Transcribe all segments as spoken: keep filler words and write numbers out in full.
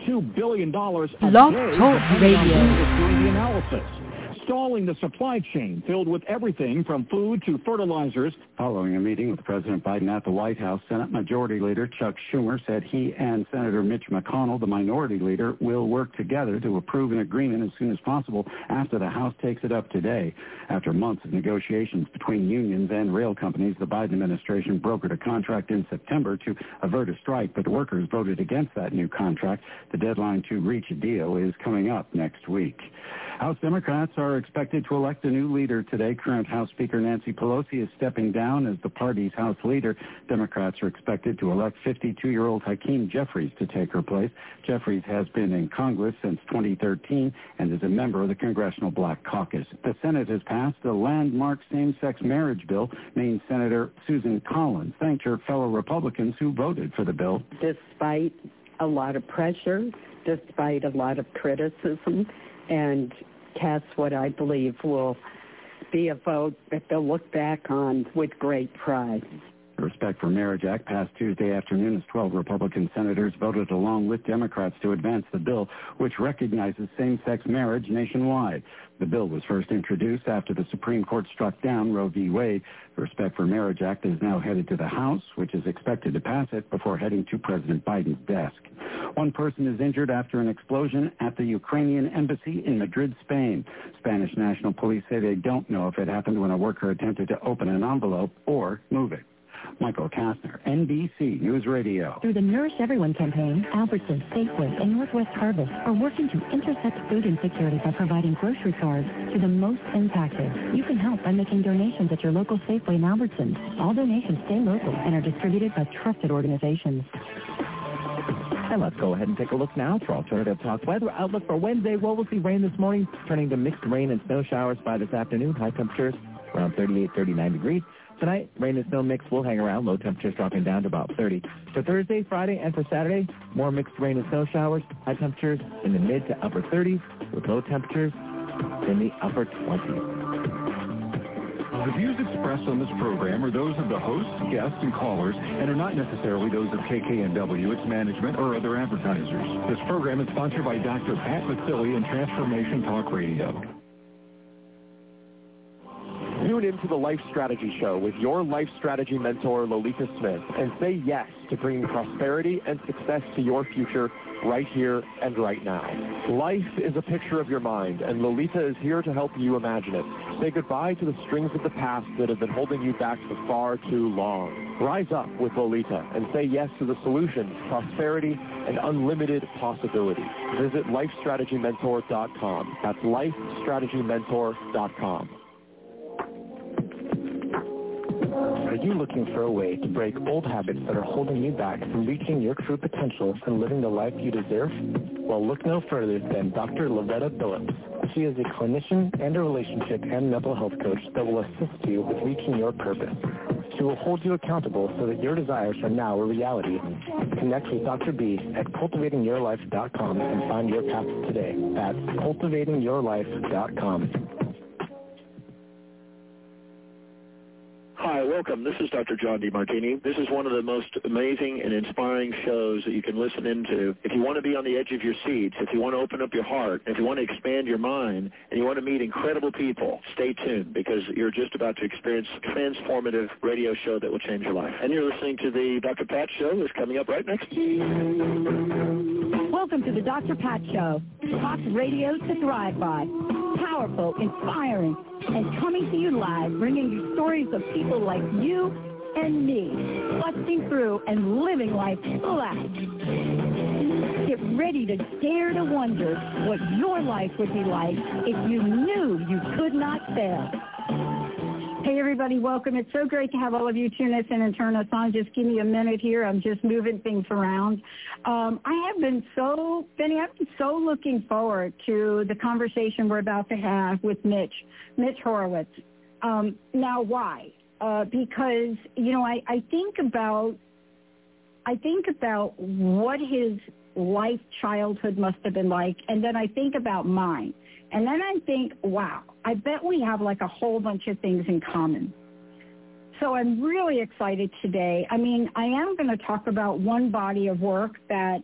two billion dollars a Blog day Talk depending on Radio. who is doing the analysis. Stalling the supply chain filled with everything from food to fertilizers. Following a meeting with President Biden at the White House, Senate Majority Leader Chuck Schumer said he and Senator Mitch McConnell, the minority leader, will work together to approve an agreement as soon as possible after the House takes it up today. After months of negotiations between unions and rail companies, the Biden administration brokered a contract in September to avert a strike, but workers voted against that new contract. The deadline to reach a deal is coming up next week. House Democrats are expected to elect a new leader today. Current House Speaker Nancy Pelosi is stepping down as the party's House leader. Democrats are expected to elect fifty-two-year-old Hakeem Jeffries to take her place. Jeffries has been in Congress since twenty thirteen and is a member of the Congressional Black Caucus. The Senate has passed a landmark same-sex marriage bill. Maine Senator Susan Collins thanked her fellow Republicans who voted for the bill. Despite a lot of pressure, despite a lot of criticism, and cast what I believe will be a vote that they'll look back on with great pride. The Respect for Marriage Act passed Tuesday afternoon as twelve Republican senators voted along with Democrats to advance the bill, which recognizes same-sex marriage nationwide. The bill was first introduced after the Supreme Court struck down Roe v. Wade. The Respect for Marriage Act is now headed to the House, which is expected to pass it before heading to President Biden's desk. One person is injured after an explosion at the Ukrainian embassy in Madrid, Spain. Spanish National Police say they don't know if it happened when a worker attempted to open an envelope or move it. Michael Kastner, N B C News Radio. Through the Nourish Everyone campaign, Albertsons, Safeway, and Northwest Harvest are working to intercept food insecurity by providing grocery cards to the most impacted. You can help by making donations at your local Safeway and Albertsons. All donations stay local and are distributed by trusted organizations. And let's go ahead and take a look now for Alternative Talk weather outlook for Wednesday. Well, we'll see rain this morning, turning to mixed rain and snow showers by this afternoon. High temperatures around thirty-eight, thirty-nine degrees. Tonight, rain and snow mix will hang around, low temperatures dropping down to about thirty. For Thursday, Friday, and for Saturday, more mixed rain and snow showers, high temperatures in the mid to upper thirties, with low temperatures in the upper twenties. The views expressed on this program are those of the hosts, guests, and callers, and are not necessarily those of K K N W, its management, or other advertisers. This program is sponsored by Doctor Pat Matsili and Transformation Talk Radio. Tune into the Life Strategy Show with your life strategy mentor, Lolita Smith, and say yes to bringing prosperity and success to your future right here and right now. Life is a picture of your mind, and Lolita is here to help you imagine it. Say goodbye to the strings of the past that have been holding you back for far too long. Rise up with Lolita and say yes to the solutions, prosperity, and unlimited possibility. Visit life strategy mentor dot com. That's life strategy mentor dot com. Are you looking for a way to break old habits that are holding you back from reaching your true potential and living the life you deserve? Well, look no further than Doctor Loretta Phillips. She is a clinician and a relationship and mental health coach that will assist you with reaching your purpose. She will hold you accountable so that your desires are now a reality. Connect with Doctor B at cultivating your life dot com and find your path today. That's cultivating your life dot com. Hi, welcome. This is Doctor John DeMartini. This is one of the most amazing and inspiring shows that you can listen into. If you want to be on the edge of your seats, if you want to open up your heart, if you want to expand your mind, and you want to meet incredible people, stay tuned because you're just about to experience a transformative radio show that will change your life. And you're listening to the Doctor Pat Show that's coming up right next. Welcome to the Doctor Pat Show. Talk radio to thrive by. Powerful, inspiring, and coming to you live, bringing you stories of people like you and me, busting through and living life full out. Get ready to dare to wonder what your life would be like if you knew you could not fail. Hey, everybody, welcome. It's so great to have all of you tune us in and turn us on. Just give me a minute here. I'm just moving things around. Um, I have been so, Benny, I've been so looking forward to the conversation we're about to have with Mitch, Mitch Horowitz. Um, now, why? Uh, because, you know, I, I think about, I think about what his life childhood must have been like, and then I think about mine. And then I think, wow, I bet we have like a whole bunch of things in common. So I'm really excited today. I mean, I am going to talk about one body of work that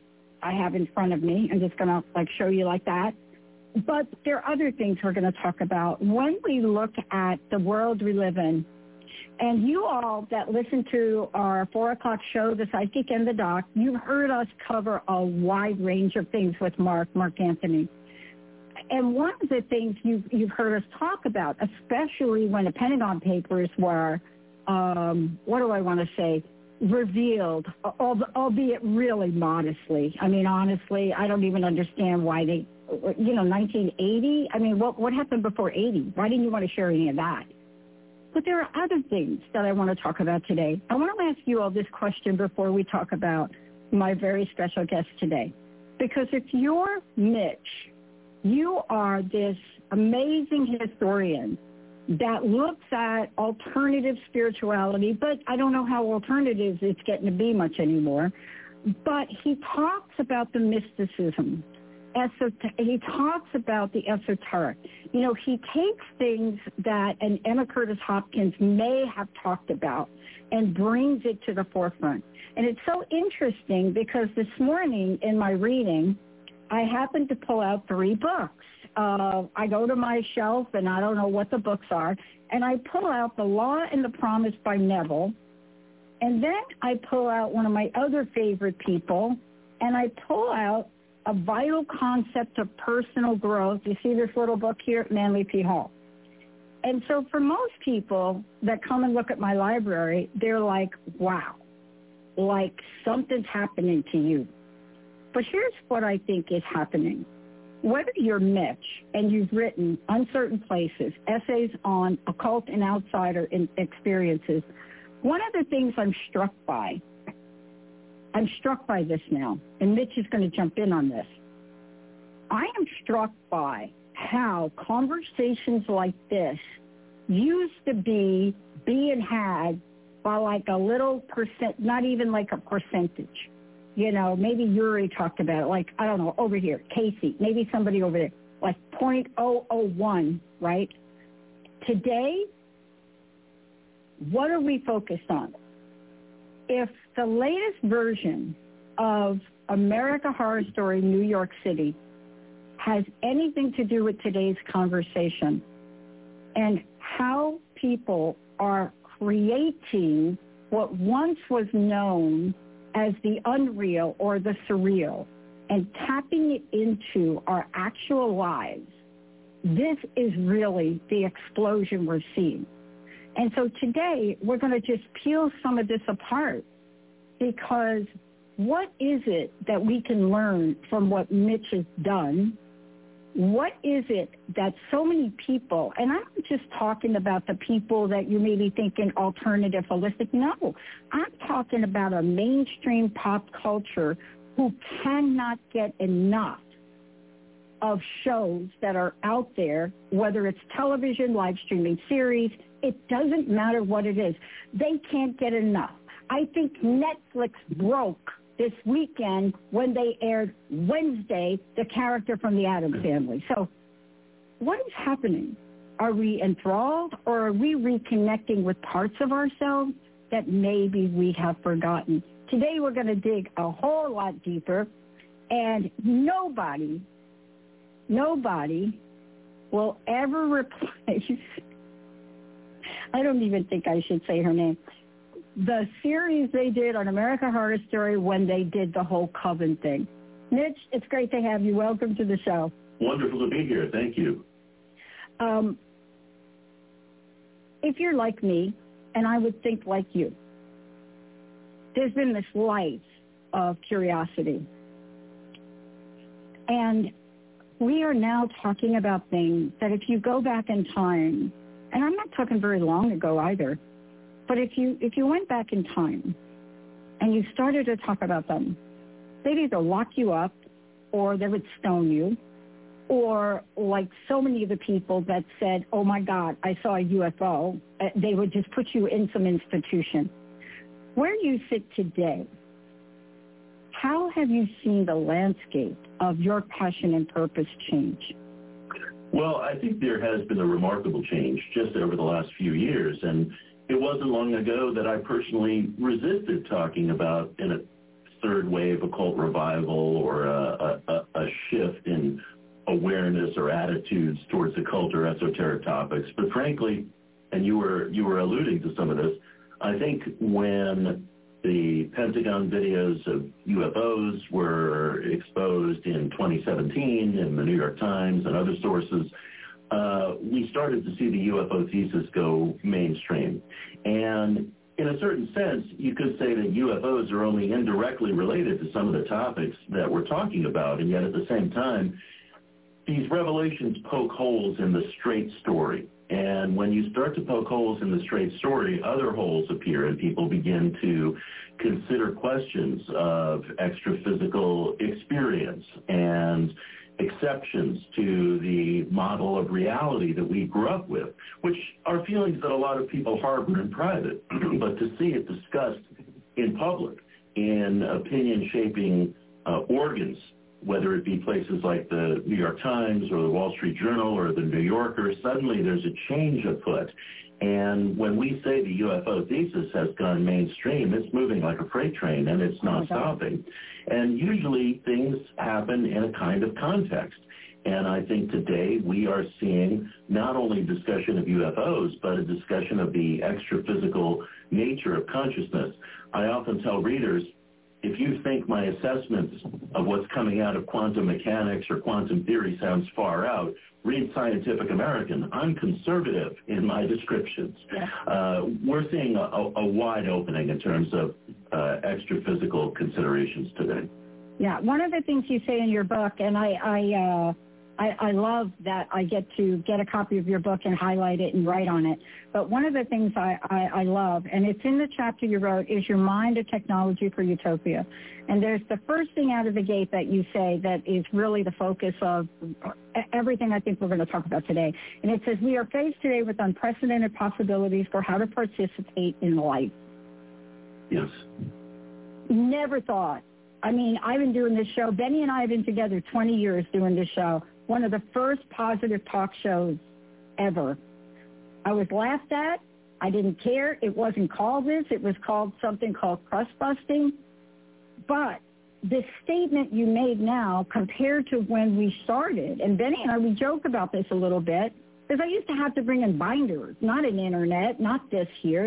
I have in front of me. I'm just going to like show you like that. But there are other things we're going to talk about. When we look at the world we live in, and you all that listen to our four o'clock show, The Psychic and the Doc, you've heard us cover a wide range of things with Mark, Mark Anthony. And one of the things you've, you've heard us talk about, especially when the Pentagon Papers were, um, what do I want to say, revealed, albeit really modestly. I mean, honestly, I don't even understand why they, you know, nineteen eighty? I mean, what, what happened before eighty? Why didn't you want to share any of that? But there are other things that I want to talk about today. I want to ask you all this question before we talk about my very special guest today. Because if you're Mitch, you are this amazing historian that looks at alternative spirituality, but I don't know how alternative it's getting to be much anymore. But he talks about the mysticism. Esot- he talks about the esoteric. You know, he takes things that an Emma Curtis Hopkins may have talked about and brings it to the forefront. And it's so interesting because this morning in my reading, I happened to pull out three books. Uh, I go to my shelf, and I don't know what the books are, and I pull out The Law and the Promise by Neville, and then I pull out one of my other favorite people, and I pull out A Vital Concept of Personal Growth. You see this little book here, Manly P. Hall. And so for most people that come and look at my library, they're like, wow, like something's happening to you. But here's what I think is happening. Whether you're Mitch and you've written Uncertain Places, essays on occult and outsider experiences, one of the things I'm struck by, I'm struck by this now, and Mitch is going to jump in on this. I am struck by how conversations like this used to be being had by like a little percent, not even like a percentage. You know, maybe Yuri talked about it, like, I don't know, over here, Casey, maybe somebody over there, like zero point zero zero one, right? Today, what are we focused on? If the latest version of American Horror Story New York City has anything to do with today's conversation and how people are creating what once was known as the unreal or the surreal and tapping it into our actual lives, this is really the explosion we're seeing. And so today we're going to just peel some of this apart, because what is it that we can learn from what Mitch has done? What is it that so many people, and I'm not just talking about the people that you may be thinking alternative, holistic, no. I'm talking about a mainstream pop culture who cannot get enough of shows that are out there, whether it's television, live streaming series, it doesn't matter what it is. They can't get enough. I think Netflix broke this weekend when they aired Wednesday, the character from the Addams Family. So what is happening? Are we enthralled, or are we reconnecting with parts of ourselves that maybe we have forgotten? Today we're going to dig a whole lot deeper, and nobody, nobody will ever replace, I don't even think I should say her name, the series they did on American Horror Story when they did the whole Coven thing. Mitch, it's great to have you. Welcome to the show. Wonderful to be here. Thank you. Um, if you're like me, and I would think like you, there's been this life of curiosity. And we are now talking about things that if you go back in time, and I'm not talking very long ago either, but if you if you went back in time and you started to talk about them, they'd either lock you up or they would stone you, or like so many of the people that said, oh, my God, I saw a U F O, they would just put you in some institution. Where you sit today, how have you seen the landscape of your passion and purpose change? Well, I think there has been a remarkable change just over the last few years, and it wasn't long ago that I personally resisted talking about in a third wave occult revival or a, a, a shift in awareness or attitudes towards occult or esoteric topics. But frankly, and you were you were alluding to some of this, I think when the Pentagon videos of U F Os were exposed in twenty seventeen in the New York Times and other sources, uh, we started to see the U F O thesis go mainstream. And in a certain sense, you could say that U F Os are only indirectly related to some of the topics that we're talking about, and yet at the same time, these revelations poke holes in the straight story. And when you start to poke holes in the straight story, other holes appear and people begin to consider questions of extra-physical experience and exceptions to the model of reality that we grew up with, which are feelings that a lot of people harbor in private. But to see it discussed in public, in opinion-shaping uh, organs, whether it be places like the New York Times or the Wall Street Journal or the New Yorker, suddenly there's a change afoot. And when we say the U F O thesis has gone mainstream, it's moving like a freight train, and it's not stopping. And usually things happen in a kind of context. And I think today we are seeing not only discussion of U F Os, but a discussion of the extra-physical nature of consciousness. I often tell readers, if you think my assessments of what's coming out of quantum mechanics or quantum theory sounds far out, read Scientific American. I'm conservative in my descriptions. Yeah. Uh, we're seeing a, a, a wide opening in terms of uh, extra-physical considerations today. Yeah, one of the things you say in your book, and I, I, uh, I, I love that I get to get a copy of your book and highlight it and write on it. But one of the things I, I, I love, and it's in the chapter you wrote, is your mind a technology for utopia. And there's the first thing out of the gate that you say that is really the focus of everything I think we're going to talk about today. And it says, we are faced today with unprecedented possibilities for how to participate in life. Yes. Never thought. I mean, I've been doing this show. Benny and I have been together twenty years doing this show. One of the first positive talk shows ever. I was laughed at. I didn't care. It wasn't called this. It was called something called crust busting. But the statement you made now compared to when we started, and Benny and I, we joke about this a little bit, because I used to have to bring in binders, not an internet, not this here.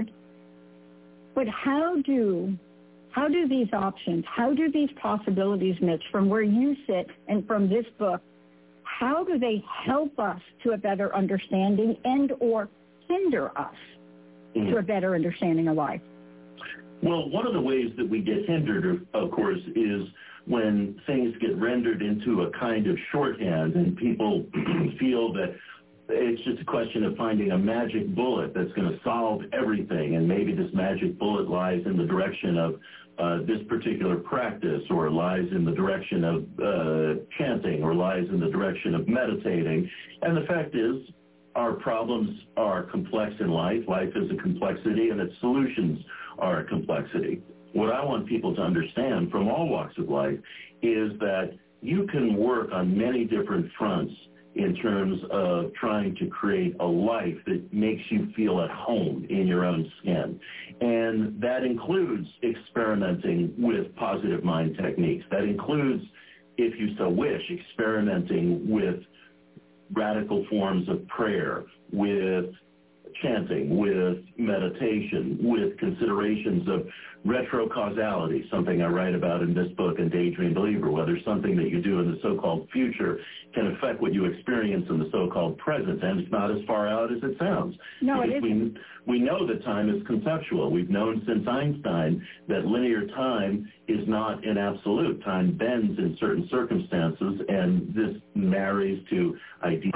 But how do... How do these options, how do these possibilities, Mitch, from where you sit and from this book, how do they help us to a better understanding and or hinder us mm-hmm. to a better understanding of life? Well, one of the ways that we get hindered, of course, is when things get rendered into a kind of shorthand and people feel that it's just a question of finding a magic bullet that's going to solve everything, and maybe this magic bullet lies in the direction of uh, this particular practice, or lies in the direction of uh, chanting, or lies in the direction of meditating. And the fact is, our problems are complex in life. Life is a complexity, and its solutions are a complexity. What I want people to understand from all walks of life is that you can work on many different fronts in terms of trying to create a life that makes you feel at home in your own skin. And that includes experimenting with positive mind techniques. That includes, if you so wish, experimenting with radical forms of prayer, with chanting, with meditation, with considerations of retrocausality, something I write about in this book, and Daydream Believer, whether something that you do in the so-called future can affect what you experience in the so-called present, and it's not as far out as it sounds. No, because it isn't. We, we know that time is conceptual. We've known since Einstein that linear time is not an absolute. Time bends in certain circumstances, and this marries to ideas.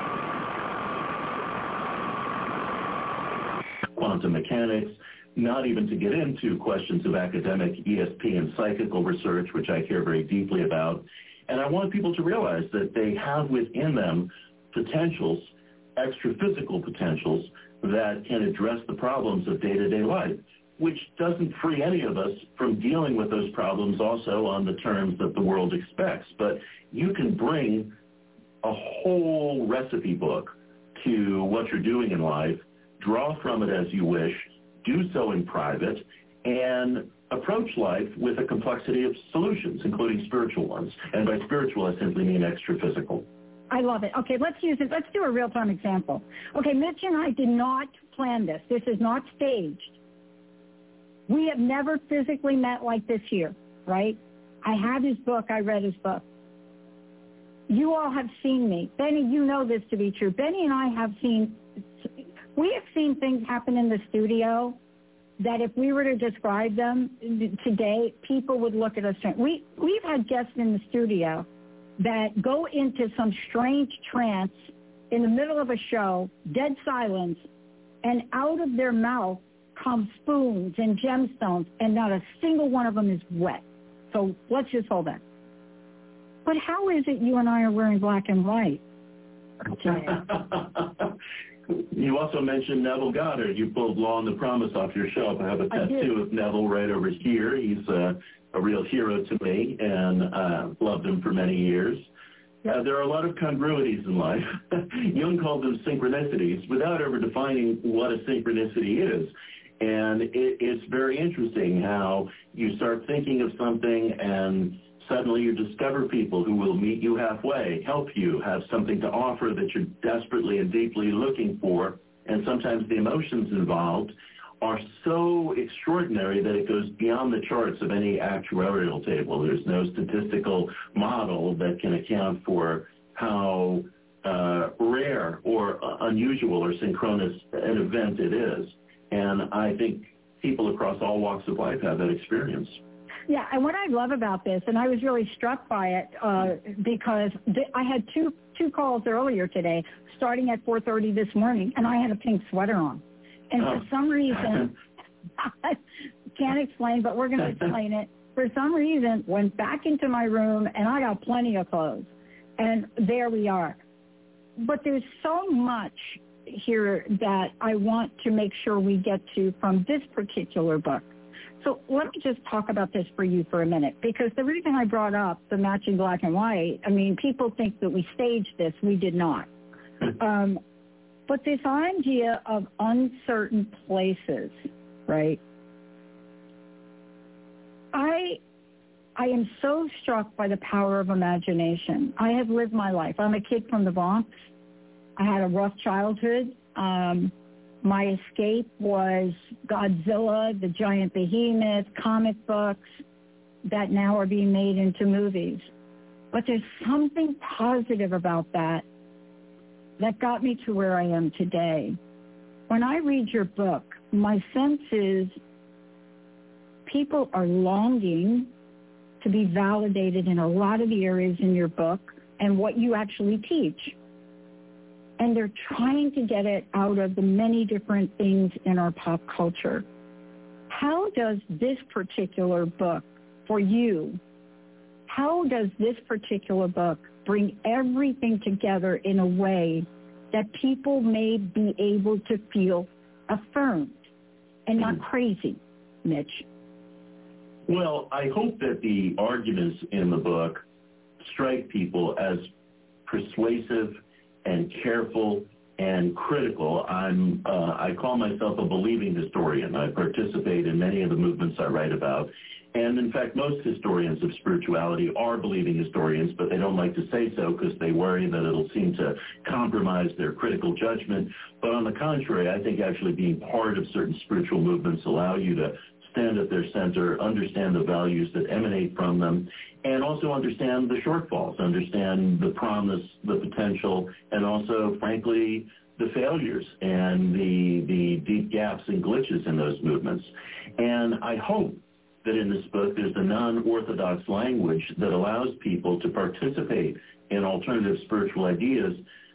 Quantum mechanics, not even to get into questions of academic E S P and psychical research, which I care very deeply about. And I want people to realize that they have within them potentials, extra-physical potentials, that can address the problems of day-to-day life, which doesn't free any of us from dealing with those problems also on the terms that the world expects. But you can bring a whole recipe book to what you're doing in life, draw from it as you wish, do so in private, and approach life with a complexity of solutions, including spiritual ones. And by spiritual, I simply mean extra-physical. I love it. Okay, let's use it. Let's do a real-time example. Okay, Mitch and I did not plan this. This is not staged. We have never physically met like this here, right? I have his book. I read his book. You all have seen me. Benny, you know this to be true. Benny and I have seen, we have seen things happen in the studio that if we were to describe them today, people would look at us. We, we've had guests in the studio that go into some strange trance in the middle of a show, dead silence, and out of their mouth come spoons and gemstones, and not a single one of them is wet. So let's just hold that. But how is it you and I are wearing black and white today? You also mentioned Neville Goddard. You pulled Law and the Promise off your shelf. I have a tattoo of Neville right over here. He's uh, a real hero to me, and uh, loved him for many years. Uh, there are a lot of congruities in life. Jung called them synchronicities without ever defining what a synchronicity is. And it, it's very interesting how you start thinking of something and suddenly you discover people who will meet you halfway, help you, have something to offer that you're desperately and deeply looking for. And sometimes the emotions involved are so extraordinary that it goes beyond the charts of any actuarial table. There's no statistical model that can account for how uh, rare or uh, unusual or synchronous an event it is. And I think people across all walks of life have that experience. Yeah, and what I love about this, and I was really struck by it uh, because th- I had two two calls earlier today, starting at four thirty this morning, and I had a pink sweater on. And oh. for some reason, I can't explain, but we're going to explain it. For some reason, went back into my room, and I got plenty of clothes. And there we are. But there's so much here that I want to make sure we get to from this particular book. So let me just talk about this for you for a minute, because the reason I brought up the matching black and white, I mean, people think that we staged this. We did not. Um, but this idea of uncertain places, right? I I am so struck by the power of imagination. I have lived my life. I'm a kid from the Bronx. I had a rough childhood. Um, my escape was Godzilla, the giant behemoth, comic books that now are being made into movies. But there's something positive about that that got me to where I am today. When I read your book, my sense is people are longing to be validated in a lot of the areas in your book and what you actually teach. And they're trying to get it out of the many different things in our pop culture. How does this particular book, for you, how does this particular book bring everything together in a way that people may be able to feel affirmed and not crazy, Mitch? Well, I hope that the arguments in the book strike people as persuasive and careful and critical. I'm, uh, I call myself a believing historian. I participate in many of the movements I write about. And in fact, most historians of spirituality are believing historians, but they don't like to say so because they worry that it'll seem to compromise their critical judgment. But on the contrary, I think actually being part of certain spiritual movements allow you to stand at their center, understand the values that emanate from them, and also understand the shortfalls, understand the promise, the potential, and also, frankly, the failures and the, the deep gaps and glitches in those movements. And I hope that in this book there's a non-orthodox language that allows people to participate in alternative spiritual ideas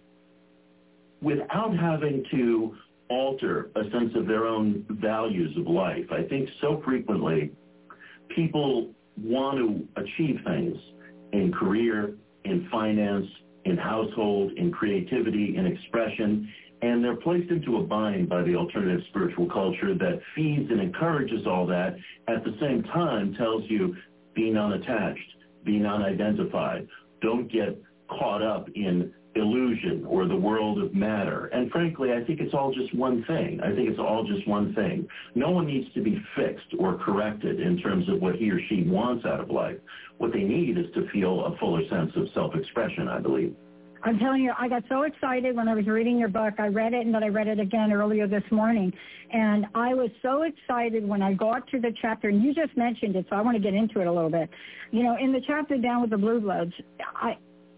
without having to alter a sense of their own values of life. I think so frequently people want to achieve things in career, in finance, in household, in creativity, in expression, and they're placed into a bind by the alternative spiritual culture that feeds and encourages all that, at the same time tells you be non-attached, be non-identified, don't get caught up in illusion or the world of matter. And frankly, I think it's all just one thing. I think it's all just one thing. No one needs to be fixed or corrected in terms of what he or she wants out of life. What they need is to feel a fuller sense of self-expression, I believe. I'm telling you, I got so excited when I was reading your book. I read it, and then I read it again earlier this morning. And I was so excited when I got to the chapter, and you just mentioned it, so I want to get into it a little bit. You know, in the chapter Down with the Blue Bloods, I,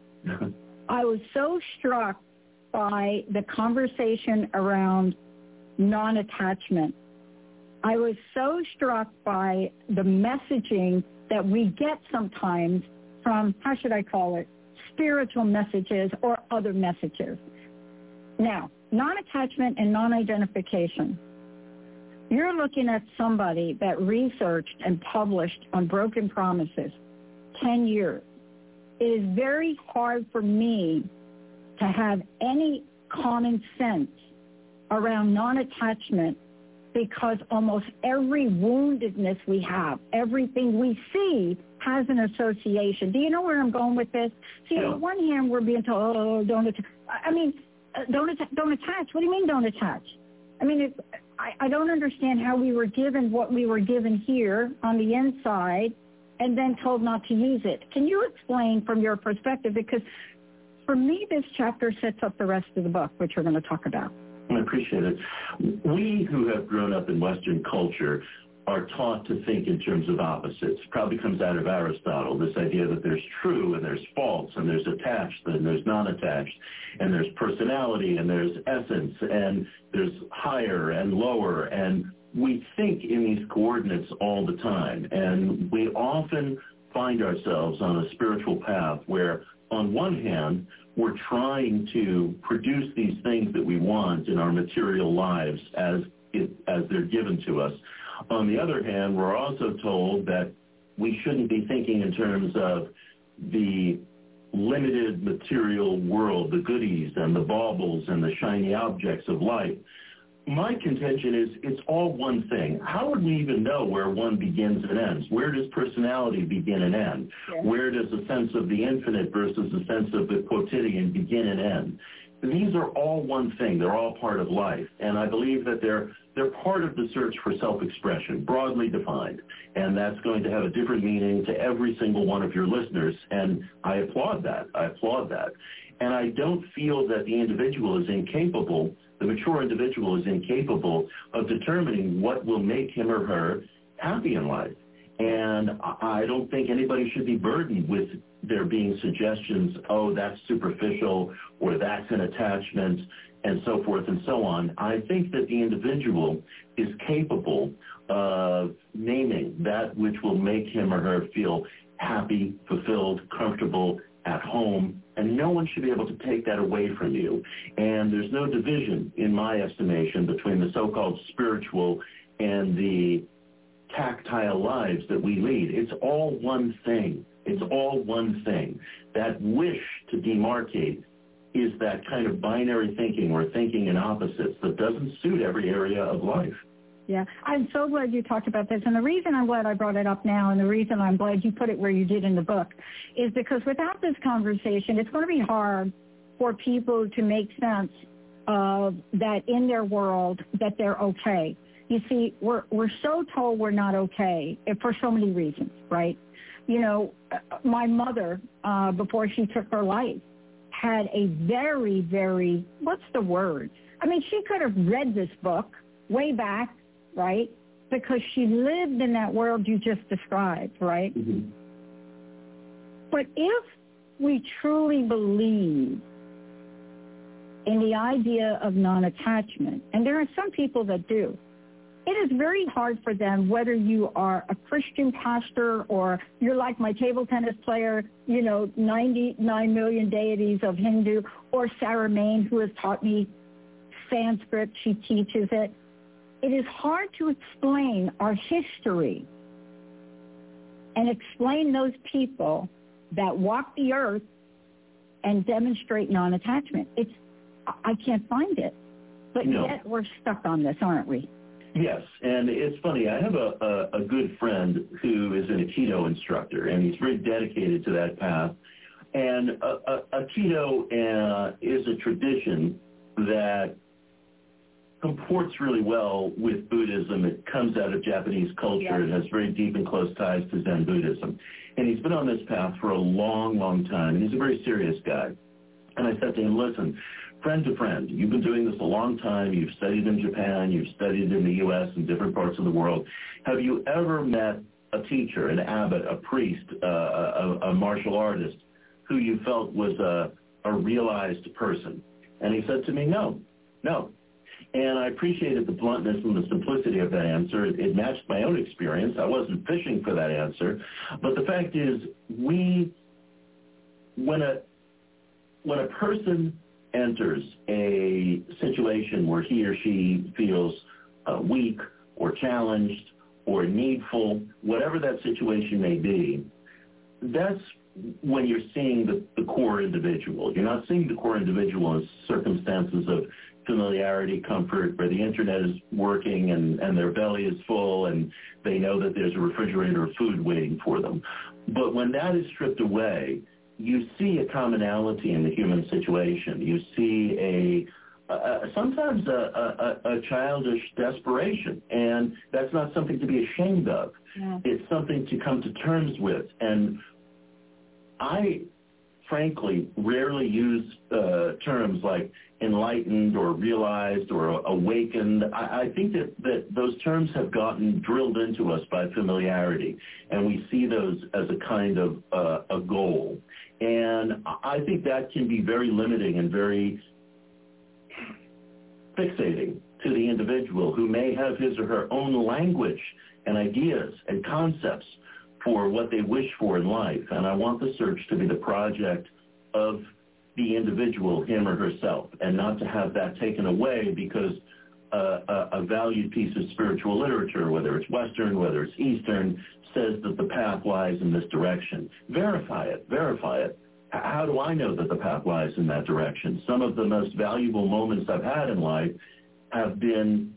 I was so struck by the conversation around non-attachment. I was so struck by the messaging that we get sometimes from, how should I call it, spiritual messages or other messages. Now, non-attachment and non-identification. You're looking at somebody that researched and published on broken promises ten years. It is very hard for me to have any common sense around non-attachment because almost every woundedness we have, everything we see has an association. Do you know where I'm going with this? See, yeah. On the one hand, we're being told, oh, don't attach. I mean, uh, don't, att- don't attach. What do you mean don't attach? I mean, it, I, I don't understand how we were given what we were given here on the inside and then told not to use it. Can you explain from your perspective? Because for me, this chapter sets up the rest of the book, which we're going to talk about. I appreciate it. We who have grown up in Western culture are taught to think in terms of opposites. Probably comes out of Aristotle, this idea that there's true and there's false and there's attached and there's non-attached and there's personality and there's essence and there's higher and lower, and we think in these coordinates all the time, and we often find ourselves on a spiritual path where on one hand we're trying to produce these things that we want in our material lives as it, as they're given to us. On the other hand, we're also told that we shouldn't be thinking in terms of the limited material world, the goodies and the baubles and the shiny objects of life. My contention is it's all one thing. How would we even know where one begins and ends? Where does personality begin and end? Yeah. Where does a sense of the infinite versus a sense of the quotidian begin and end? These are all one thing. They're all part of life. And I believe that they're they're part of the search for self-expression, broadly defined. And that's going to have a different meaning to every single one of your listeners. And I applaud that. I applaud that. And I don't feel that the individual is incapable, the mature individual is incapable of determining what will make him or her happy in life. And I don't think anybody should be burdened with there being suggestions, oh, that's superficial, or that's an attachment, and so forth and so on. I think that the individual is capable of naming that which will make him or her feel happy, fulfilled, comfortable, at home, and no one should be able to take that away from you. And there's no division, in my estimation, between the so-called spiritual and the tactile lives that we lead. It's all one thing. It's all one thing. That wish to demarcate is that kind of binary thinking or thinking in opposites that doesn't suit every area of life. Yeah, I'm so glad you talked about this. And the reason I'm glad I brought it up now and the reason I'm glad you put it where you did in the book is because without this conversation, it's going to be hard for people to make sense of that in their world that they're okay. You see, we're we're so told we're not okay for so many reasons, right? You know, my mother, uh, before she took her life, had a very, very, what's the word? I mean, she could have read this book way back, right? Because she lived in that world you just described, right? Mm-hmm. But if we truly believe in the idea of non-attachment, and there are some people that do, it is very hard for them, whether you are a Christian pastor or you're like my table tennis player, you know, ninety-nine million deities of Hindu, or Sarah Main, who has taught me Sanskrit, she teaches it. It is hard to explain our history and explain those people that walk the earth and demonstrate non-attachment. It's, I can't find it. But no. Yet we're stuck on this, aren't we? Yes, and it's funny. I have a, a, a good friend who is an Aikido instructor, and he's very dedicated to that path. And a, a, a keto uh, is a tradition that comports really well with Buddhism. It comes out of Japanese culture. Yes. It has very deep and close ties to Zen Buddhism. And he's been on this path for a long, long time. And he's a very serious guy. And I said to him, listen, friend to friend, you've been doing this a long time. You've studied in Japan. You've studied in the U S and different parts of the world. Have you ever met a teacher, an abbot, a priest, uh, a, a martial artist who you felt was a, a realized person? And he said to me, no, no. And I appreciated the bluntness and the simplicity of that answer. It, it matched my own experience. I wasn't fishing for that answer. But the fact is, we, when a, when a person enters a situation where he or she feels uh, weak or challenged or needful, whatever that situation may be, that's when you're seeing the, the core individual. You're not seeing the core individual in circumstances of familiarity, comfort, where the internet is working and, and their belly is full and they know that there's a refrigerator of food waiting for them. But when that is stripped away, you see a commonality in the human situation. You see a, a sometimes a, a, a childish desperation, and that's not something to be ashamed of. Yeah. It's something to come to terms with. And I, frankly, rarely use uh, terms like enlightened or realized or awakened. I, I think that, that those terms have gotten drilled into us by familiarity, and we see those as a kind of uh, a goal. And I think that can be very limiting and very fixating to the individual who may have his or her own language and ideas and concepts for what they wish for in life. And I want the search to be the project of the individual, him or herself, and not to have that taken away because uh, a, a valued piece of spiritual literature, whether it's Western, whether it's Eastern, says that the path lies in this direction. Verify it, verify it. How do I know that the path lies in that direction? Some of the most valuable moments I've had in life have been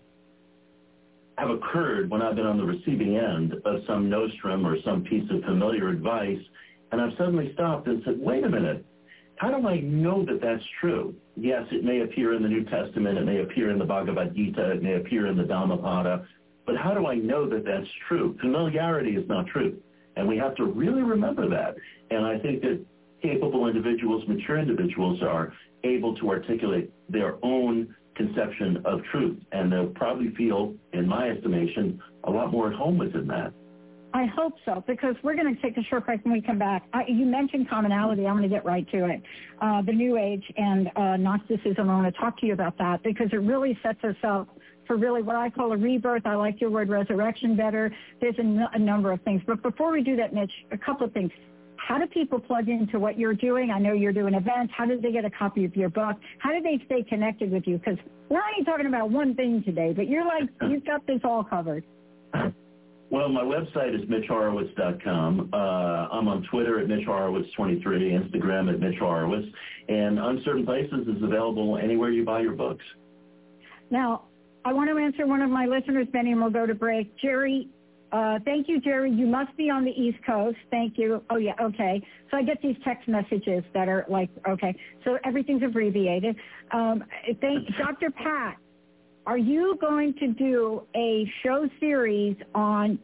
have occurred when I've been on the receiving end of some nostrum or some piece of familiar advice, and I've suddenly stopped and said, wait a minute, how do I know that that's true? Yes, it may appear in the New Testament, it may appear in the Bhagavad Gita, it may appear in the Dhammapada, but how do I know that that's true? Familiarity is not truth, and we have to really remember that. And I think that capable individuals, mature individuals, are able to articulate their own conception of truth, and they'll probably feel, in my estimation, a lot more at home within that. I hope so, because we're going to take a short break when we come back. I, you mentioned commonality. I'm going to get right to it. Uh, the New Age and uh, Gnosticism, I want to talk to you about that because it really sets us up for really what I call a rebirth. I like your word resurrection better. There's a, n- a number of things. But before we do that, Mitch, a couple of things. How do people plug into what you're doing? I know you're doing events. How do they get a copy of your book? How do they stay connected with you? Because we're only talking about one thing today, but you're like, you've got this all covered. Well, my website is mitch horowitz dot com. Uh, I'm on Twitter at mitch horowitz twenty-three, Instagram at mitch horowitz, and Uncertain Places is available anywhere you buy your books. Now, I want to answer one of my listeners, Benny, and we'll go to break. Jerry, uh, thank you, Jerry. You must be on the East Coast. Thank you. Oh, yeah, okay. So I get these text messages that are like, okay, so everything's abbreviated. Um, thank Doctor Pat. Are you going to do a show series on,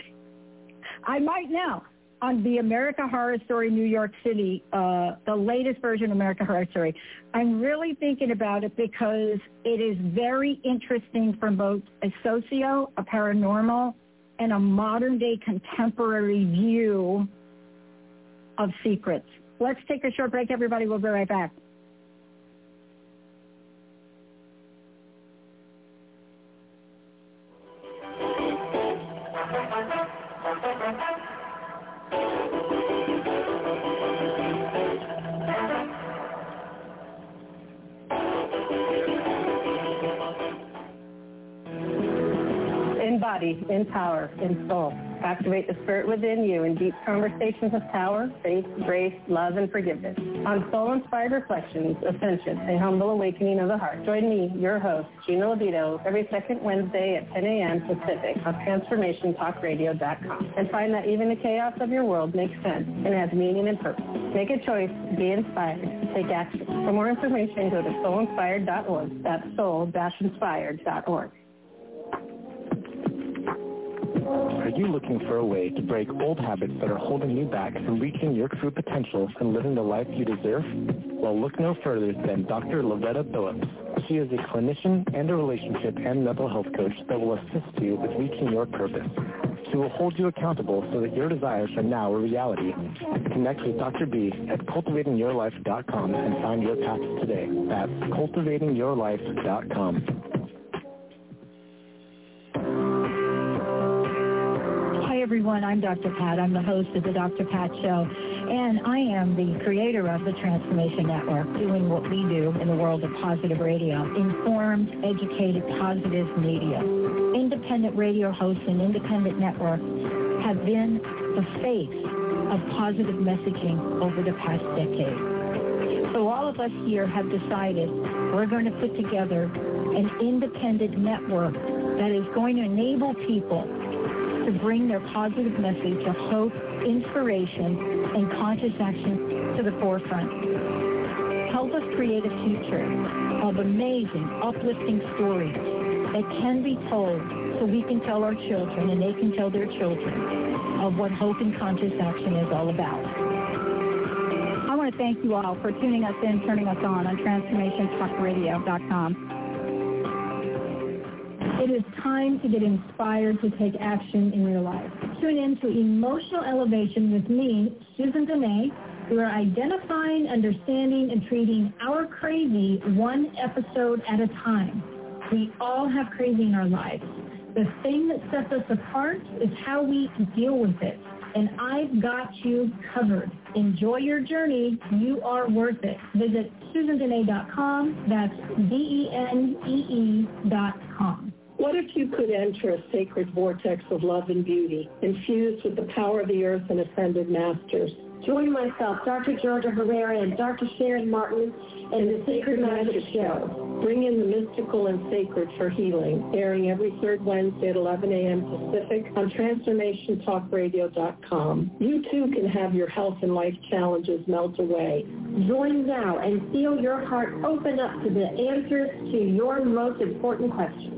I might now, on the America Horror Story New York City, uh, the latest version of America Horror Story? I'm really thinking about it because it is very interesting from both a socio, a paranormal, and a modern-day contemporary view of secrets. Let's take a short break, everybody. We'll be right back. In body, in power, in soul. Activate the spirit within you in deep conversations of power, faith, grace, love, and forgiveness. On Soul-Inspired Reflections, Ascension, a humble awakening of the heart. Join me, your host, Gina Libido, every second Wednesday at ten a.m. Pacific on transformation talk radio dot com. And find that even the chaos of your world makes sense and has meaning and purpose. Make a choice, be inspired, take action. For more information, go to soul inspired dot org. That's soul dash inspired dot org. Are you looking for a way to break old habits that are holding you back from reaching your true potential and living the life you deserve? Well, look no further than Doctor Loretta Phillips. She is a clinician and a relationship and mental health coach that will assist you with reaching your purpose. She will hold you accountable so that your desires are now a reality. Connect with Doctor B at cultivating your life dot com and find your path today. That's cultivating your life dot com. Hi, everyone. I'm Doctor Pat. I'm the host of the Doctor Pat Show, and I am the creator of the Transformation Network, doing what we do in the world of positive radio, informed, educated, positive media. Independent radio hosts and independent networks have been the face of positive messaging over the past decade. So all of us here have decided we're going to put together an independent network that is going to enable people to bring their positive message of hope, inspiration, and conscious action to the forefront. Help us create a future of amazing, uplifting stories that can be told so we can tell our children and they can tell their children of what hope and conscious action is all about. I want to thank you all for tuning us in, turning us on on transformation talk radio dot com. It is time to get inspired to take action in your life. Tune in to Emotional Elevation with me, Susan Dene. We are identifying, understanding, and treating our crazy one episode at a time. We all have crazy in our lives. The thing that sets us apart is how we deal with it. And I've got you covered. Enjoy your journey. You are worth it. Visit susan dene dot com. That's D E N E E dot com. What if you could enter a sacred vortex of love and beauty, infused with the power of the earth and ascended masters? Join myself, Doctor Georgia Herrera, and Doctor Sharon Martin in the Sacred Magic Show. Bring in the mystical and sacred for healing, airing every third Wednesday at eleven a.m. Pacific on transformation talk radio dot com. You too can have your health and life challenges melt away. Join now and feel your heart open up to the answers to your most important questions.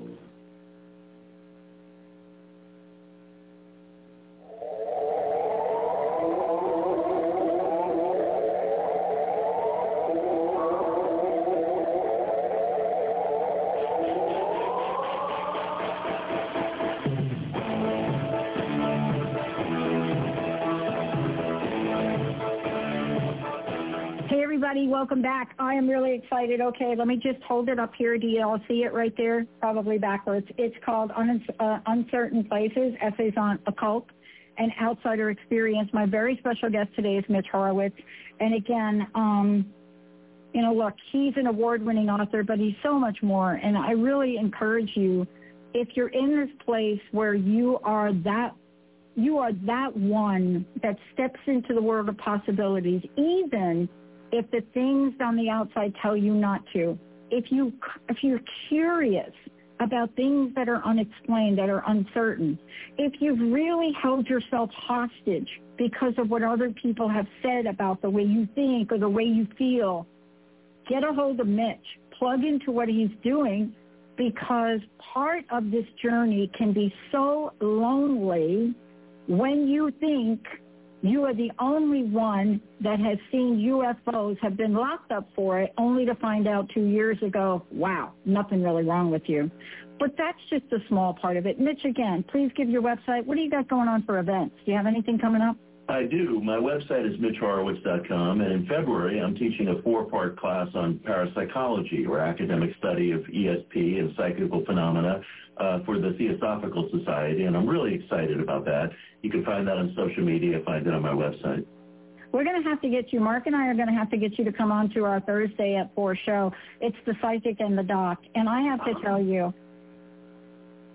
Welcome back. I am really excited. Okay, let me just hold it up here. Do you all see it right there? Probably backwards. It's called Un- uh, Uncertain Places, Essays on Occult and Outsider Experience. My very special guest today is Mitch Horowitz. And again, um, you know, look, he's an award-winning author, but he's so much more. And I really encourage you, if you're in this place where you are that you are that one that steps into the world of possibilities, even if the things on the outside tell you not to, if you if you're curious about things that are unexplained, that are uncertain, if you've really held yourself hostage because of what other people have said about the way you think or the way you feel, get a hold of Mitch, plug into what he's doing, because part of this journey can be so lonely when you think you are the only one that has seen U F Os, have been locked up for it, only to find out two years ago, wow, nothing really wrong with you. But that's just a small part of it. Mitch, again, please give your website. What do you got going on for events? Do you have anything coming up? I do. My website is mitch horowitz dot com, and in February I'm teaching a four-part class on parapsychology, or academic study of E S P and psychical phenomena uh, for the Theosophical Society, and I'm really excited about that. You can find that on social media, find it on my website. We're going to have to get you, Mark and I are going to have to get you to come on to our Thursday at four show. It's the Psychic and the Doc, and I have to tell you,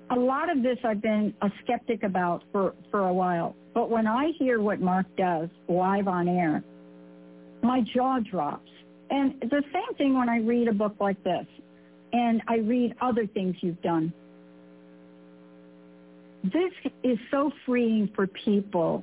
a lot of this I've been a skeptic about for, for a while. But when I hear what Mark does live on air, my jaw drops. And the same thing when I read a book like this and I read other things you've done. This is so freeing for people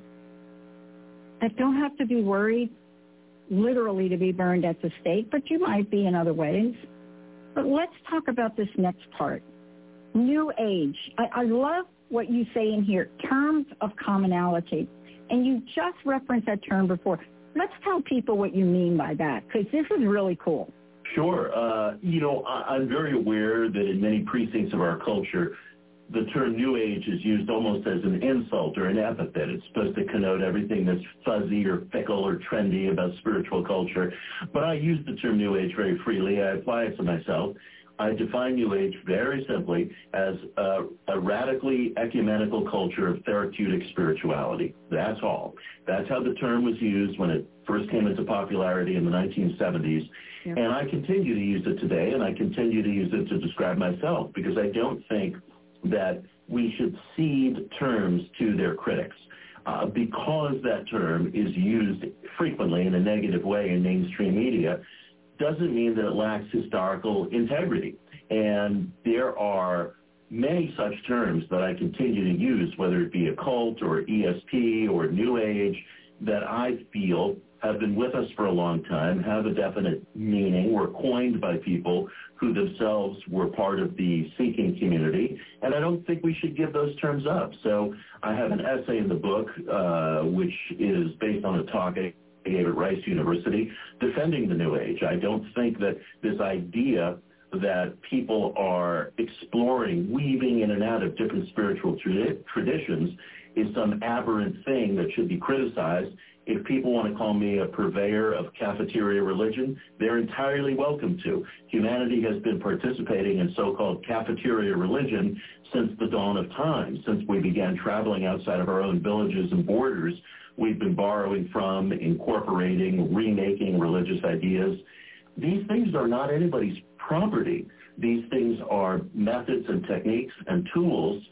that don't have to be worried literally to be burned at the stake, but you might be in other ways. But let's talk about this next part. New Age. I, I love what you say in here, terms of commonality. And you just referenced that term before. Let's tell people what you mean by that, because this is really cool. Sure. Uh, you know, I, I'm very aware that in many precincts of our culture, the term New Age is used almost as an insult or an epithet. It's supposed to connote everything that's fuzzy or fickle or trendy about spiritual culture. But I use the term New Age very freely. I apply it to myself. I define New Age very simply as a, a radically ecumenical culture of therapeutic spirituality. That's all. That's how the term was used when it first came into popularity in the nineteen seventies. Yeah. And I continue to use it today, and I continue to use it to describe myself, because I don't think that we should cede terms to their critics. Uh, because that term is used frequently in a negative way in mainstream media, doesn't mean that it lacks historical integrity. And there are many such terms that I continue to use, whether it be occult or E S P or New Age, that I feel have been with us for a long time, have a definite meaning, were coined by people who themselves were part of the seeking community, and I don't think we should give those terms up. So I have an essay in the book, uh, which is based on a talk I gave at Rice University, defending the New Age. I don't think that this idea that people are exploring, weaving in and out of different spiritual tra- traditions is some aberrant thing that should be criticized. If people want to call me a purveyor of cafeteria religion, they're entirely welcome to. Humanity has been participating in so-called cafeteria religion since the dawn of time. Since we began traveling outside of our own villages and borders, we've been borrowing from, incorporating, remaking religious ideas. These things are not anybody's property. These things are methods and techniques and tools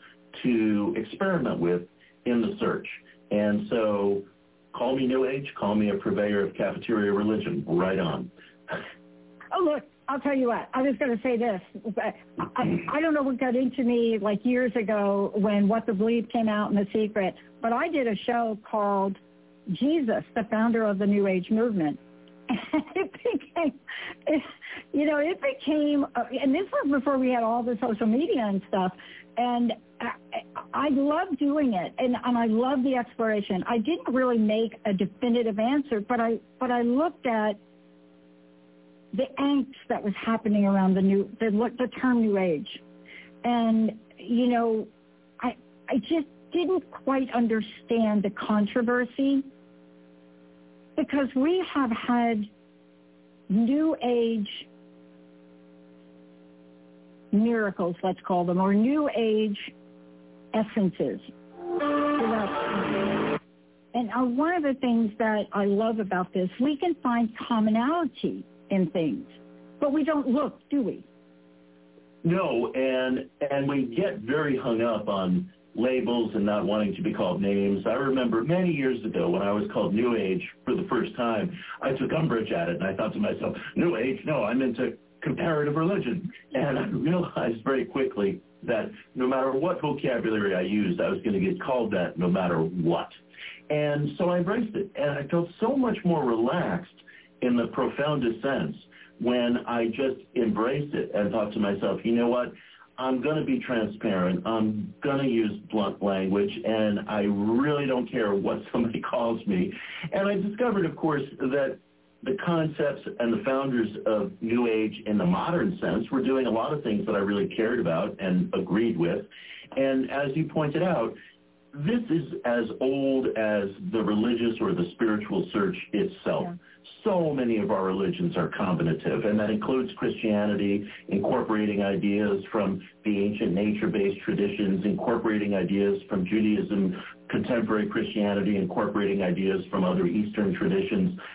to experiment with in the search. And so call me New Age, call me a purveyor of cafeteria religion. Right on. Oh, look, I'll tell you what. I was going to say this. I, I don't know what got into me like years ago when What the Bleep came out in The Secret, but I did a show called Jesus, the founder of the New Age movement. And it became, it, you know, it became, uh, and this was before we had all the social media and stuff, and I, I love doing it, and, and I love the exploration. I didn't really make a definitive answer, but I but I looked at the angst that was happening around the new the, the term New Age, and you know, I I just didn't quite understand the controversy, because we have had New Age miracles, let's call them, or New Age essences. And uh, one of the things that I love about this, we can find commonality in things, but we don't look, do we? No, and and we get very hung up on labels and not wanting to be called names. I remember many years ago when I was called New Age for the first time, I took umbrage at it, and I thought to myself, New Age? No, I'm into comparative religion. And I realized very quickly that no matter what vocabulary I used, I was going to get called that no matter what. And so I embraced it, and I felt so much more relaxed in the profoundest sense when I just embraced it and thought to myself, you know what? I'm going to be transparent. I'm going to use blunt language, and I really don't care what somebody calls me. And I discovered, of course, that the concepts and the founders of New Age in the modern sense were doing a lot of things that I really cared about and agreed with. And as you pointed out, this is as old as the religious or the spiritual search itself. Yeah. So many of our religions are combinative, and that includes Christianity, incorporating ideas from the ancient nature-based traditions, incorporating ideas from Judaism, contemporary Christianity, incorporating ideas from other Eastern traditions.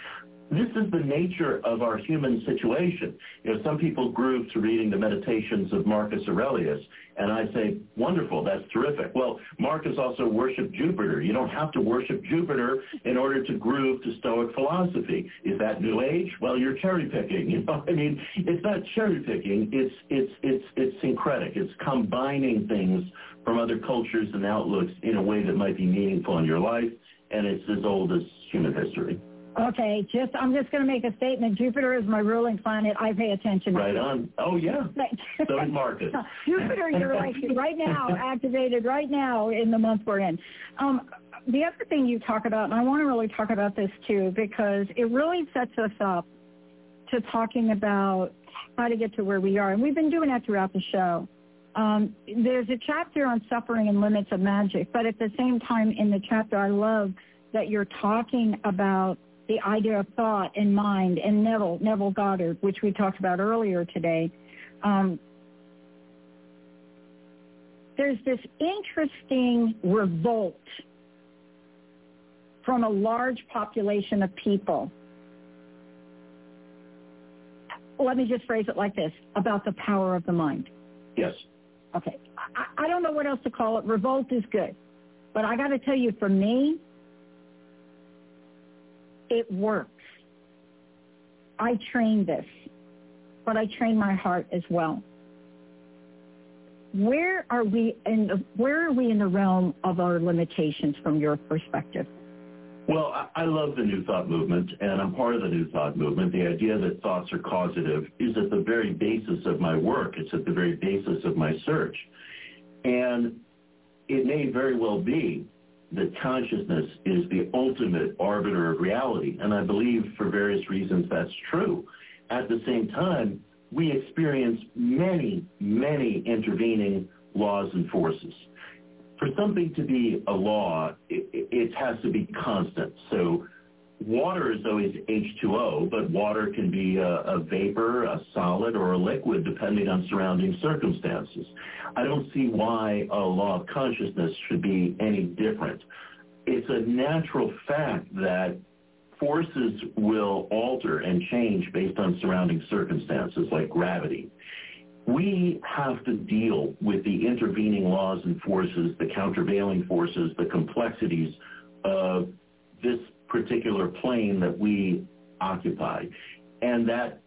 this is the nature of our human situation. You know, some people groove to reading the Meditations of Marcus Aurelius, and I say, wonderful, that's terrific. Well, Marcus also worshiped Jupiter. You don't have to worship Jupiter in order to groove to Stoic philosophy. Is that New Age? Well, you're cherry picking. You know, I mean, it's not cherry picking. It's it's it's it's syncretic. It's combining things from other cultures and outlooks in a way that might be meaningful in your life, and it's as old as human history. Okay, just I'm just going to make a statement. Jupiter is my ruling planet. I pay attention. Right on. Oh, yeah. So did Marcus. Jupiter, you're like right now, activated right now in the month we're in. Um, the other thing you talk about, and I want to really talk about this too, because it really sets us up to talking about how to get to where we are. And we've been doing that throughout the show. Um, there's a chapter on suffering and limits of magic, but at the same time in the chapter, I love that you're talking about the idea of thought and mind, and Neville, Neville Goddard, which we talked about earlier today. Um, there's this interesting revolt from a large population of people. Let me just phrase it like this, about the power of the mind. Yes. Okay. I, I don't know what else to call it. Revolt is good. But I got to tell you, for me, it works. I train this, but I train my heart as well. Where are we in the, where are we in the realm of our limitations from your perspective? Well, I, I love the New Thought movement, and I'm part of the New Thought movement. The idea that thoughts are causative is at the very basis of my work. It's at the very basis of my search. And it may very well be that consciousness is the ultimate arbiter of reality, and I believe for various reasons that's true. At the same time, we experience many, many intervening laws and forces. For something to be a law, it, it has to be constant. So water is always H two O, but water can be a, a vapor, a solid, or a liquid, depending on surrounding circumstances. I don't see why a law of consciousness should be any different. It's a natural fact that forces will alter and change based on surrounding circumstances, like gravity. We have to deal with the intervening laws and forces, the countervailing forces, the complexities of this particular plane that we occupy. And that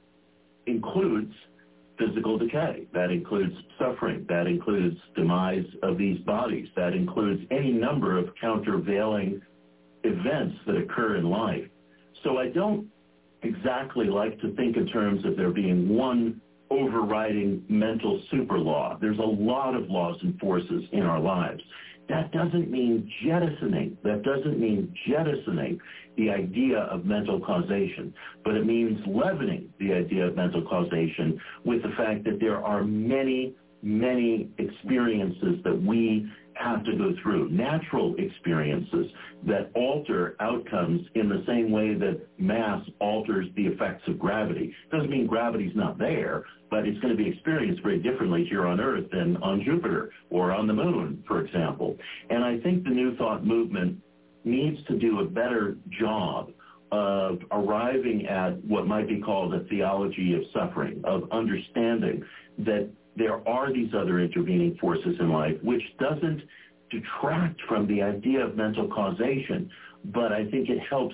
includes physical decay. That includes suffering. That includes demise of these bodies. That includes any number of countervailing events that occur in life. So I don't exactly like to think in terms of there being one overriding mental super law. There's a lot of laws and forces in our lives. That doesn't mean jettisoning. That doesn't mean jettisoning the idea of mental causation, but it means leavening the idea of mental causation with the fact that there are many, many experiences that we have to go through, natural experiences that alter outcomes in the same way that mass alters the effects of gravity. Doesn't mean gravity's not there, but it's going to be experienced very differently here on Earth than on Jupiter or on the moon, for example. And I think the New Thought movement needs to do a better job of arriving at what might be called a theology of suffering, of understanding that there are these other intervening forces in life, which doesn't detract from the idea of mental causation, but I think it helps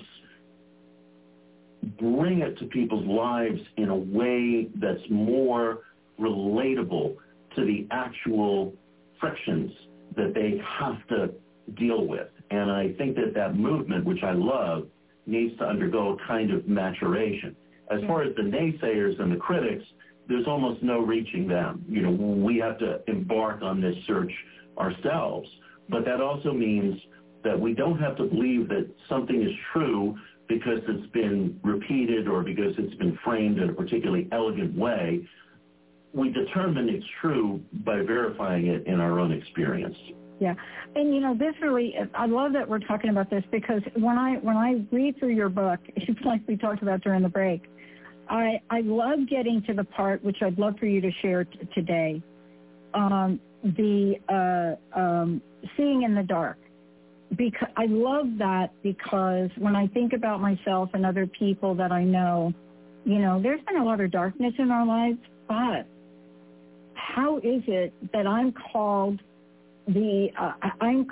bring it to people's lives in a way that's more relatable to the actual frictions that they have to deal with. And I think that that movement, which I love, needs to undergo a kind of maturation. As far as the naysayers and the critics, there's almost no reaching them. You know, we have to embark on this search ourselves. But that also means that we don't have to believe that something is true because it's been repeated or because it's been framed in a particularly elegant way. We determine it's true by verifying it in our own experience. Yeah. And, you know, this really, I love that we're talking about this because when I when I read through your book, it's like we talked about during the break, I, I love getting to the part, which I'd love for you to share t- today, um, the uh, um, seeing in the dark, because I love that because when I think about myself and other people that I know, you know, there's been a lot of darkness in our lives, but how is it that I'm called the, uh, I'm,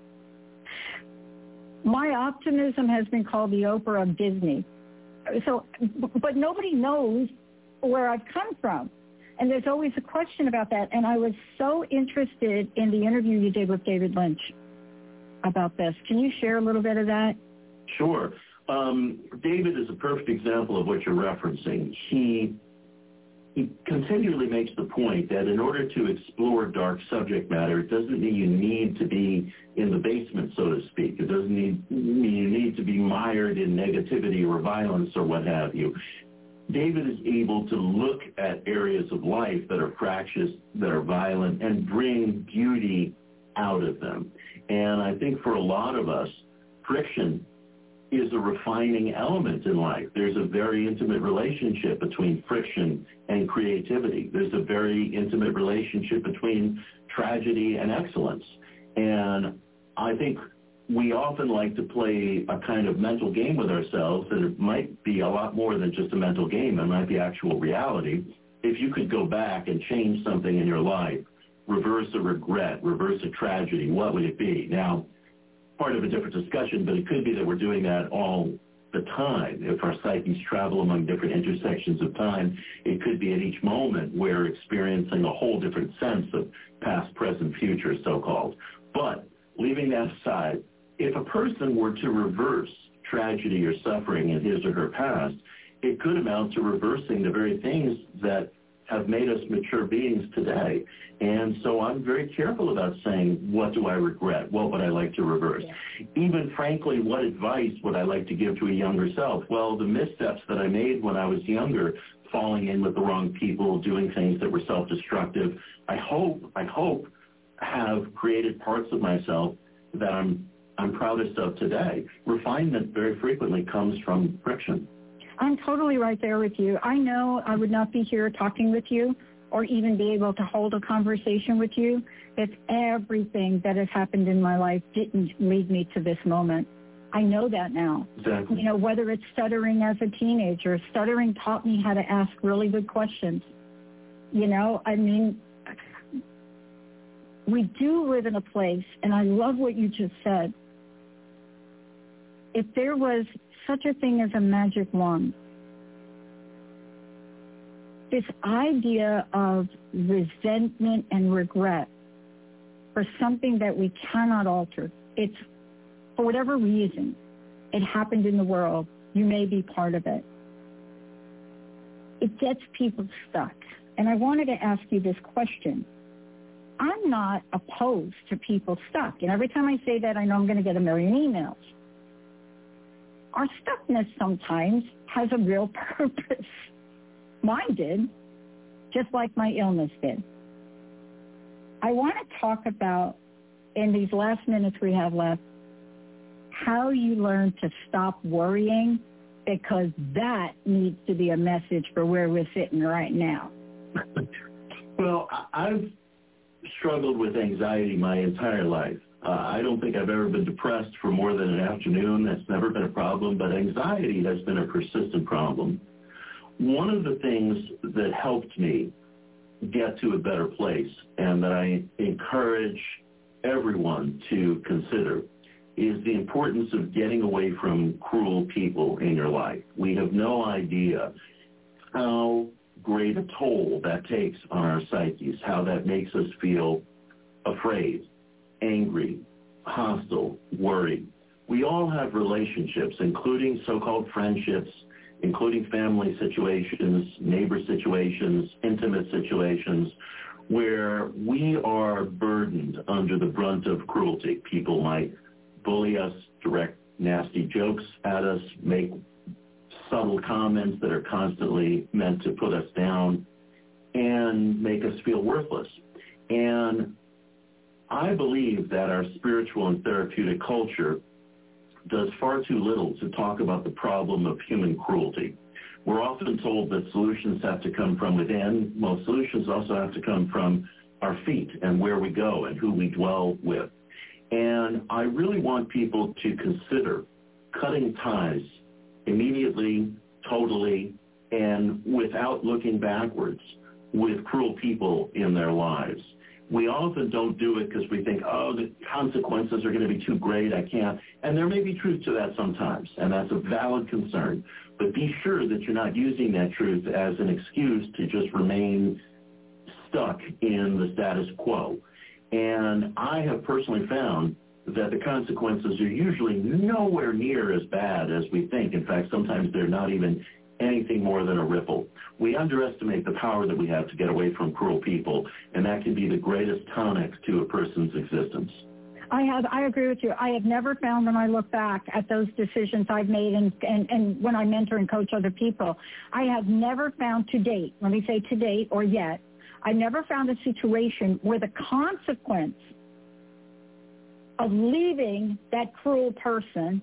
my optimism has been called the Oprah of Disney. So, but nobody knows where I've come from. And there's always a question about that. And I was so interested in the interview you did with David Lynch about this. Can you share a little bit of that? Sure. Um, David is a perfect example of what you're referencing. He he continually makes the point that in order to explore dark subject matter, it doesn't mean you need to be in the basement, so to speak. It doesn't need, mean you need to be mired in negativity or violence or what have you. David is able to look at areas of life that are fractious, that are violent, and bring beauty out of them. And I think for a lot of us, friction is a refining element in life. There's a very intimate relationship between friction and creativity. There's a very intimate relationship between tragedy and excellence. And I think we often like to play a kind of mental game with ourselves that it might be a lot more than just a mental game. It might be actual reality. If you could go back and change something in your life, reverse a regret, reverse a tragedy, what would it be? Now, part of a different discussion, but it could be that we're doing that all the time. If our psyches travel among different intersections of time, it could be at each moment we're experiencing a whole different sense of past, present, future, so-called. But leaving that aside, if a person were to reverse tragedy or suffering in his or her past, it could amount to reversing the very things that have made us mature beings today. And so I'm very careful about saying, what do I regret? What would I like to reverse? Yeah. Even frankly, what advice would I like to give to a younger self? Well, the missteps that I made when I was younger, falling in with the wrong people, doing things that were self-destructive, I hope, I hope have created parts of myself that I'm, I'm proudest of today. Refinement very frequently comes from friction. I'm totally right there with you. I know I would not be here talking with you or even be able to hold a conversation with you if everything that has happened in my life didn't lead me to this moment. I know that now. Exactly. You know, whether it's stuttering as a teenager, stuttering taught me how to ask really good questions. You know, I mean, we do live in a place, and I love what you just said. If there was such a thing as a magic wand, this idea of resentment and regret for something that we cannot alter, it's for whatever reason, it happened in the world, you may be part of it. It gets people stuck. And I wanted to ask you this question. I'm not opposed to people stuck. And every time I say that, I know I'm going to get a million emails. Our stuckness sometimes has a real purpose. Mine did, just like my illness did. I want to talk about, in these last minutes we have left, how you learn to stop worrying, because that needs to be a message for where we're sitting right now. Well, I've struggled with anxiety my entire life. Uh, I don't think I've ever been depressed for more than an afternoon. That's never been a problem, but anxiety has been a persistent problem. One of the things that helped me get to a better place, and that I encourage everyone to consider, is the importance of getting away from cruel people in your life. We have no idea how great a toll that takes on our psyches, how that makes us feel afraid, angry, hostile, worried. We all have relationships, including so-called friendships, including family situations, neighbor situations, intimate situations, where we are burdened under the brunt of cruelty. People might bully us, direct nasty jokes at us, make subtle comments that are constantly meant to put us down, and make us feel worthless. And I believe that our spiritual and therapeutic culture does far too little to talk about the problem of human cruelty. We're often told that solutions have to come from within. Well, solutions also have to come from our feet and where we go and who we dwell with. And I really want people to consider cutting ties immediately, totally, and without looking backwards with cruel people in their lives. We often don't do it because we think, oh, the consequences are going to be too great, I can't. And there may be truth to that sometimes, and that's a valid concern. But be sure that you're not using that truth as an excuse to just remain stuck in the status quo. And I have personally found that the consequences are usually nowhere near as bad as we think. In fact, sometimes they're not even anything more than a ripple. We underestimate the power that we have to get away from cruel people, and that can be the greatest tonic to a person's existence. I have, I agree with you. I have never found, when I look back at those decisions I've made and, and, and when I mentor and coach other people, I have never found to date, let me say to date or yet, I never found a situation where the consequence of leaving that cruel person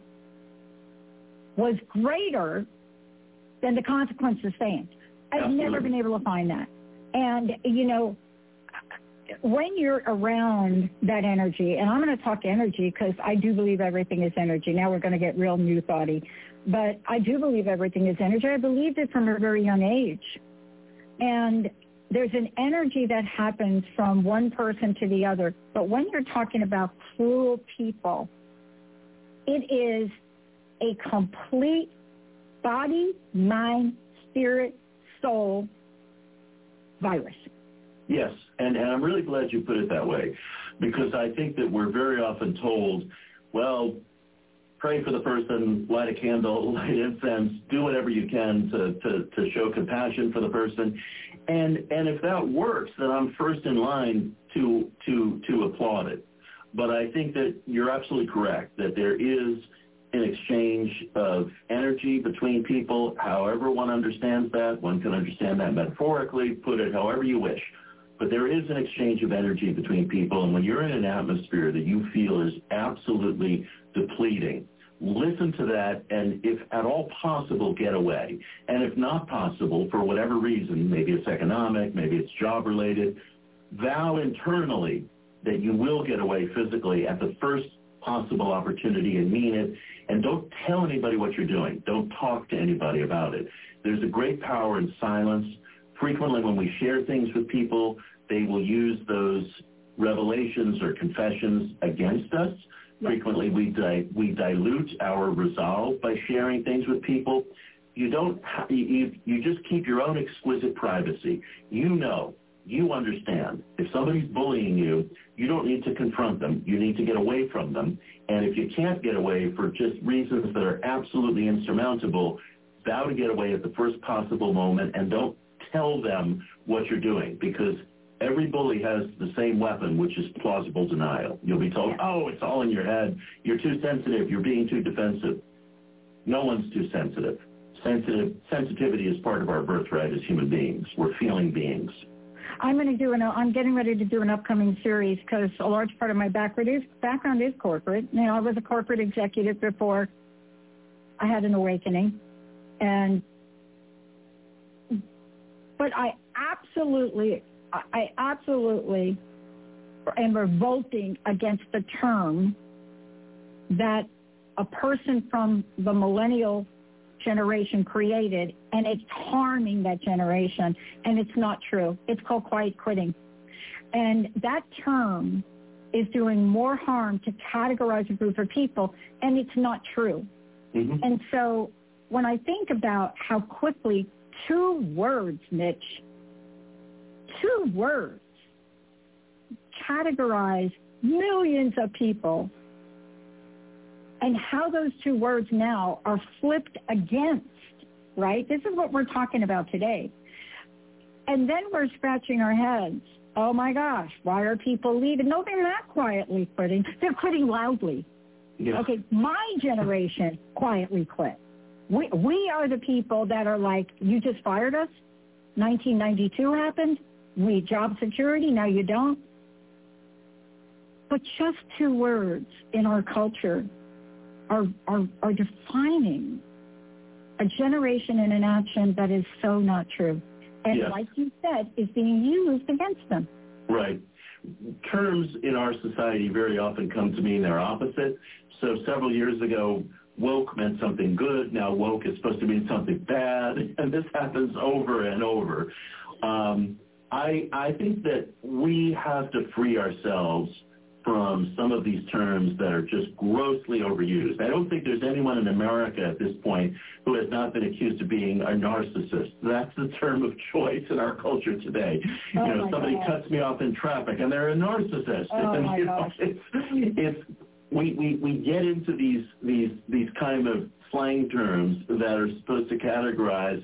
was greater than the consequence of staying. I've Absolutely. never been able to find that. And, you know, when you're around that energy, and I'm going to talk energy because I do believe everything is energy. Now we're going to get real new thoughty. But I do believe everything is energy. I believed it from a very young age. And there's an energy that happens from one person to the other. But when you're talking about cruel people, it is a complete body, mind, spirit, soul virus. Yes, and, and I'm really glad you put it that way, because I think that we're very often told, well, pray for the person, light a candle, light incense, do whatever you can to, to, to show compassion for the person. And and if that works, then I'm first in line to to to applaud it. But I think that you're absolutely correct, that there is an exchange of energy between people, however one understands that. One can understand that metaphorically, put it however you wish. But there is an exchange of energy between people, and when you're in an atmosphere that you feel is absolutely depleting, listen to that, and if at all possible, get away. And if not possible, for whatever reason, maybe it's economic, maybe it's job-related, vow internally that you will get away physically at the first possible opportunity and mean it, and don't tell anybody what you're doing. Don't talk to anybody about it. There's a great power in silence. Frequently when we share things with people, they will use those revelations or confessions against us. Frequently we di- we dilute our resolve by sharing things with people. You don't ha- you, you just keep your own exquisite privacy. You know, you understand. If somebody's bullying you, you don't need to confront them. You need to get away from them. And if you can't get away for just reasons that are absolutely insurmountable, vow to get away at the first possible moment, and don't tell them what you're doing, because every bully has the same weapon, which is plausible denial. You'll be told, oh, it's all in your head. You're too sensitive. You're being too defensive. No one's too sensitive. Sensitive sensitivity is part of our birthright as human beings. We're feeling beings. I'm going to do an. I'm getting ready to do an upcoming series because a large part of my background is background is corporate. You know, I was a corporate executive before I had an awakening, and but I absolutely, I absolutely am revolting against the term that a person from the millennial generation created, and it's harming that generation, and it's not true. It's called quiet quitting. And that term is doing more harm to categorize a group of people, and it's not true. Mm-hmm. And so when I think about how quickly two words, Mitch, two words categorize millions of people, and how those two words now are flipped against, right? This is what we're talking about today. And then we're scratching our heads. Oh, my gosh, why are people leaving? No, they're not quietly quitting. They're quitting loudly. Yeah. Okay, my generation quietly quit. We, we are the people that are like, you just fired us? nineteen ninety-two happened. We job security, now you don't. But just two words in our culture Are, are are defining a generation and an action that is so not true. And yes. like you said, is being used against them. Right. terms in our society very often come to mean their opposite. So several years ago, woke meant something good. Now woke is supposed to mean something bad, and this happens over and over. Um, I, I think that we have to free ourselves from some of these terms that are just grossly overused. I don't think there's anyone in America at this point who has not been accused of being a narcissist. That's the term of choice in our culture today. Oh, you know, somebody God. cuts me off in traffic and they're a narcissist. Oh, and, my you know, gosh. it's, it's we, we, we get into these, these, these kind of slang terms that are supposed to categorize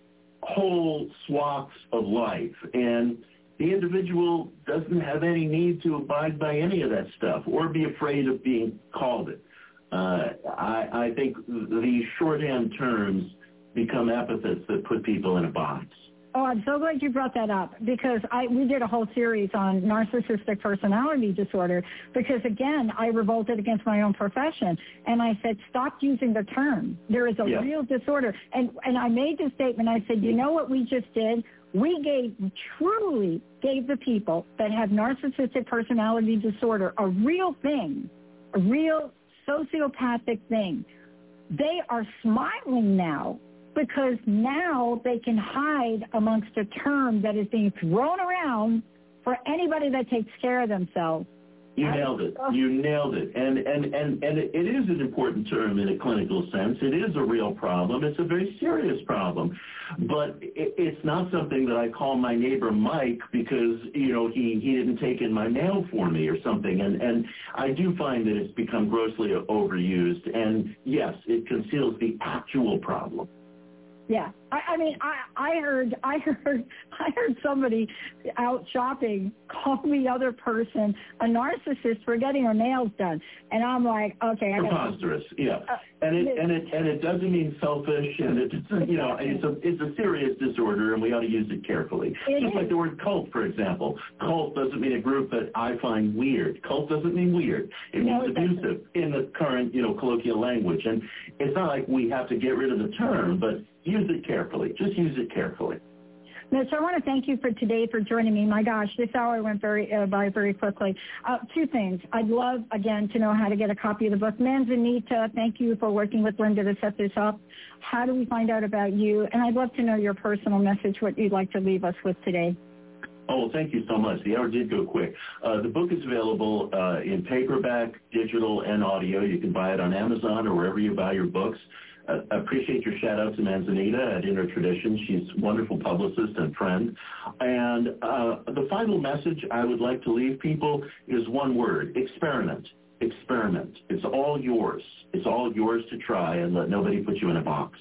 whole swaths of life, and the individual doesn't have any need to abide by any of that stuff or be afraid of being called it. Uh, I, I think these shorthand terms become epithets that put people in a box. Oh, I'm so glad you brought that up, because I we did a whole series on narcissistic personality disorder, because, again, I revolted against my own profession, and I said, stop using the term. There is a Yeah. real disorder. And, and I made the statement, I said, you know what we just did? We gave, truly gave the people that have narcissistic personality disorder a real thing, a real sociopathic thing. They are smiling now, because now they can hide amongst a term that is being thrown around for anybody that takes care of themselves. You nailed it. You nailed it. And, and, and, and it is an important term in a clinical sense. It is a real problem. It's a very serious problem. But it, it's not something that I call my neighbor Mike because, you know, he, he didn't take in my mail for me or something. And, and I do find that it's become grossly overused. And, yes, it conceals the actual problem. Yeah, I, I mean, I, I heard, I heard, I heard somebody out shopping call the other person a narcissist for getting her nails done, and I'm like, okay, I got preposterous. Yeah, uh, and it and it and it doesn't mean selfish, and it's you know it's a it's a serious disorder, and we ought to use it carefully. It Just is. like the word cult, for example. Cult doesn't mean a group that I find weird. Cult doesn't mean weird. It No, means it abusive doesn't. in the current you know colloquial language, and it's not like we have to get rid of the term, but use it carefully. Just use it carefully. Mitch, I want to thank you for today for joining me. My gosh, this hour went very uh, by very quickly. Uh, two things. I'd love, again, to know how to get a copy of the book. Manzanita, thank you for working with Linda to set this up. How do we find out about you? And I'd love to know your personal message, what you'd like to leave us with today. Oh, thank you so much. The hour did go quick. Uh, the book is available uh, in paperback, digital, and audio. You can buy it on Amazon or wherever you buy your books. Uh, I appreciate your shout-out to Manzanita at Inner Tradition. She's a wonderful publicist and friend. And uh, the final message I would like to leave people is one word: experiment. Experiment. It's all yours. It's all yours to try, and let nobody put you in a box.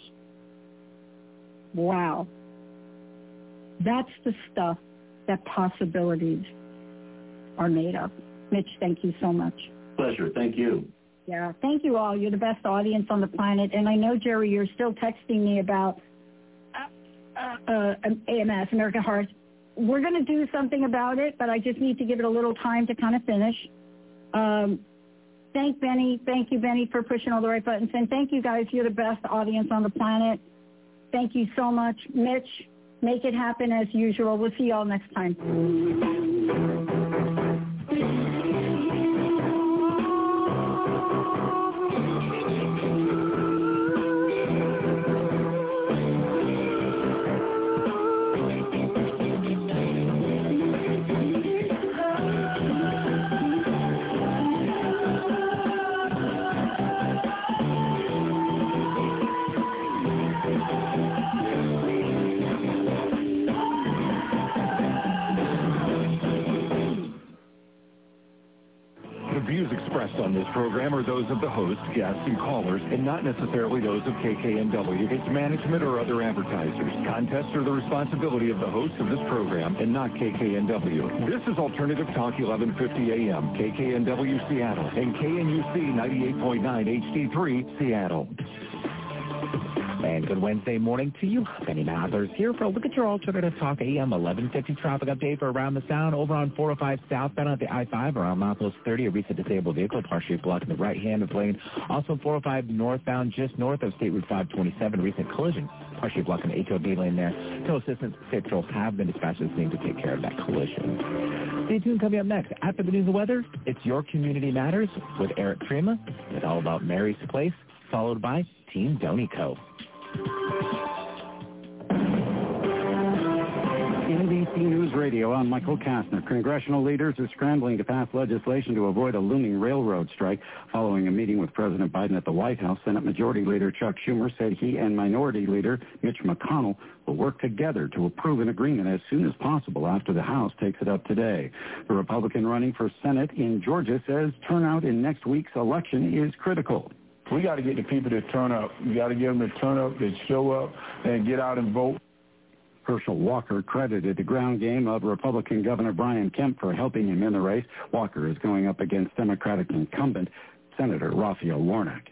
Wow. That's the stuff that possibilities are made of. Mitch, thank you so much. Pleasure. Thank you. Yeah, thank you all. You're the best audience on the planet. And I know, Jerry, you're still texting me about uh, uh, A M S, American Heart. We're going to do something about it, but I just need to give it a little time to kind of finish. Um, thank Benny. Thank you, Benny, for pushing all the right buttons. And thank you, guys. You're the best audience on the planet. Thank you so much. Mitch, make it happen as usual. We'll see you all next time. On this program are those of the host, guests, and callers, and not necessarily those of K K N W, its management, or other advertisers. Contests are the responsibility of the host of this program and not K K N W. This is Alternative Talk eleven fifty A M, K K N W Seattle, and K N U C ninety-eight point nine H D three Seattle. And good Wednesday morning to you. Benny Mathers here for a look at your Alternative Talk A M eleven fifty traffic update for around the sound. Over on four oh five southbound at the I five around milepost thirty, a recent disabled vehicle partially blocking the right-hand of lane. Also four oh five northbound just north of State Route five twenty-seven, recent collision partially blocking the H O B lane there. Tow assistance state patrols have been dispatched to the scene to take care of that collision. Stay tuned. Coming up next, after the news and weather, it's Your Community Matters with Eric Crema. It's all about Mary's Place, followed by Team Donico. N B C News Radio, I'm Michael Kastner. Congressional leaders are scrambling to pass legislation to avoid a looming railroad strike. Following a meeting with President Biden at the White House, Senate Majority Leader Chuck Schumer said he and Minority Leader Mitch McConnell will work together to approve an agreement as soon as possible after the House takes it up today. The Republican running for Senate in Georgia says turnout in next week's election is critical. We got to get the people to turn up. We got to get them to turn up, to show up, and get out and vote. Herschel Walker credited the ground game of Republican Governor Brian Kemp for helping him in the race. Walker is going up against Democratic incumbent Senator Raphael Warnock.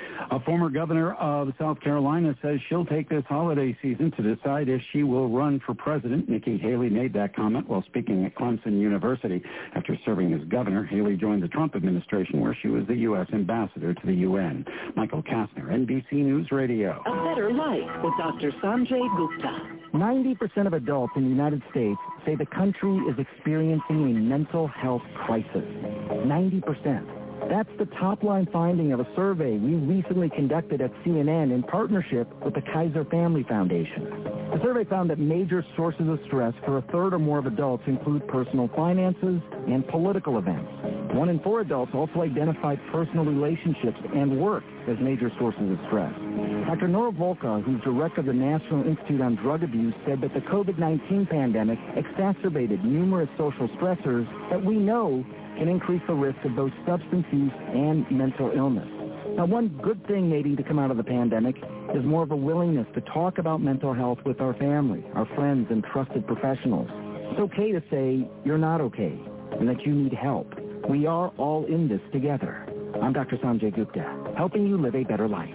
A former governor of South Carolina says she'll take this holiday season to decide if she will run for president. Nikki Haley made that comment while speaking at Clemson University. After serving as governor, Haley joined the Trump administration where she was the U S ambassador to the U N. Michael Kastner, N B C News Radio. A Better Life with Doctor Sanjay Gupta. ninety percent of adults in the United States say the country is experiencing a mental health crisis. ninety percent. That's the top-line finding of a survey we recently conducted at C N N in partnership with the Kaiser Family Foundation. The survey found that major sources of stress for a third or more of adults include personal finances and political events. One in four adults also identified personal relationships and work as major sources of stress. Doctor Nora Volkow, who's director of the National Institute on Drug Abuse, said that the COVID nineteen pandemic exacerbated numerous social stressors that we know can increase the risk of both substance use and mental illness. Now, one good thing maybe to come out of the pandemic is more of a willingness to talk about mental health with our family, our friends, and trusted professionals. It's okay to say you're not okay and that you need help. We are all in this together. I'm Doctor Sanjay Gupta, helping you live a better life.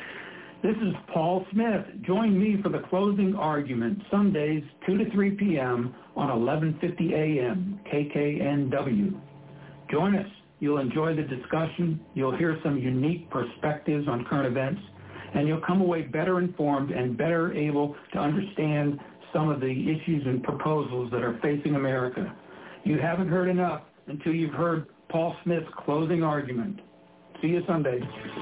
This is Paul Smith. Join me for the closing argument, Sundays, two to three p.m. on eleven fifty a.m., K K N W. Join us. You'll enjoy the discussion, you'll hear some unique perspectives on current events, and you'll come away better informed and better able to understand some of the issues and proposals that are facing America. You haven't heard enough until you've heard Paul Smith's closing argument. See you Sunday.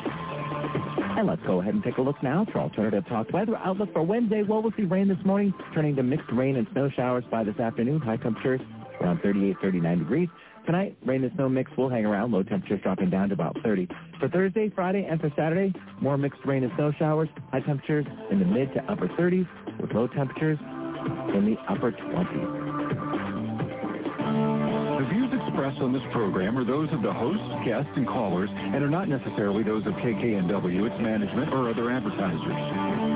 And let's go ahead and take a look now for Alternative Talk weather outlook for Wednesday. Well, we'll see rain this morning, turning to mixed rain and snow showers by this afternoon. High temperatures around thirty-eight, thirty-nine degrees. Tonight, rain and snow mix will hang around, low temperatures dropping down to about thirty. For Thursday, Friday, and for Saturday, more mixed rain and snow showers, high temperatures in the mid to upper thirties, with low temperatures in the upper twenties. The views expressed on this program are those of the hosts, guests, and callers, and are not necessarily those of K K N W, its management, or other advertisers.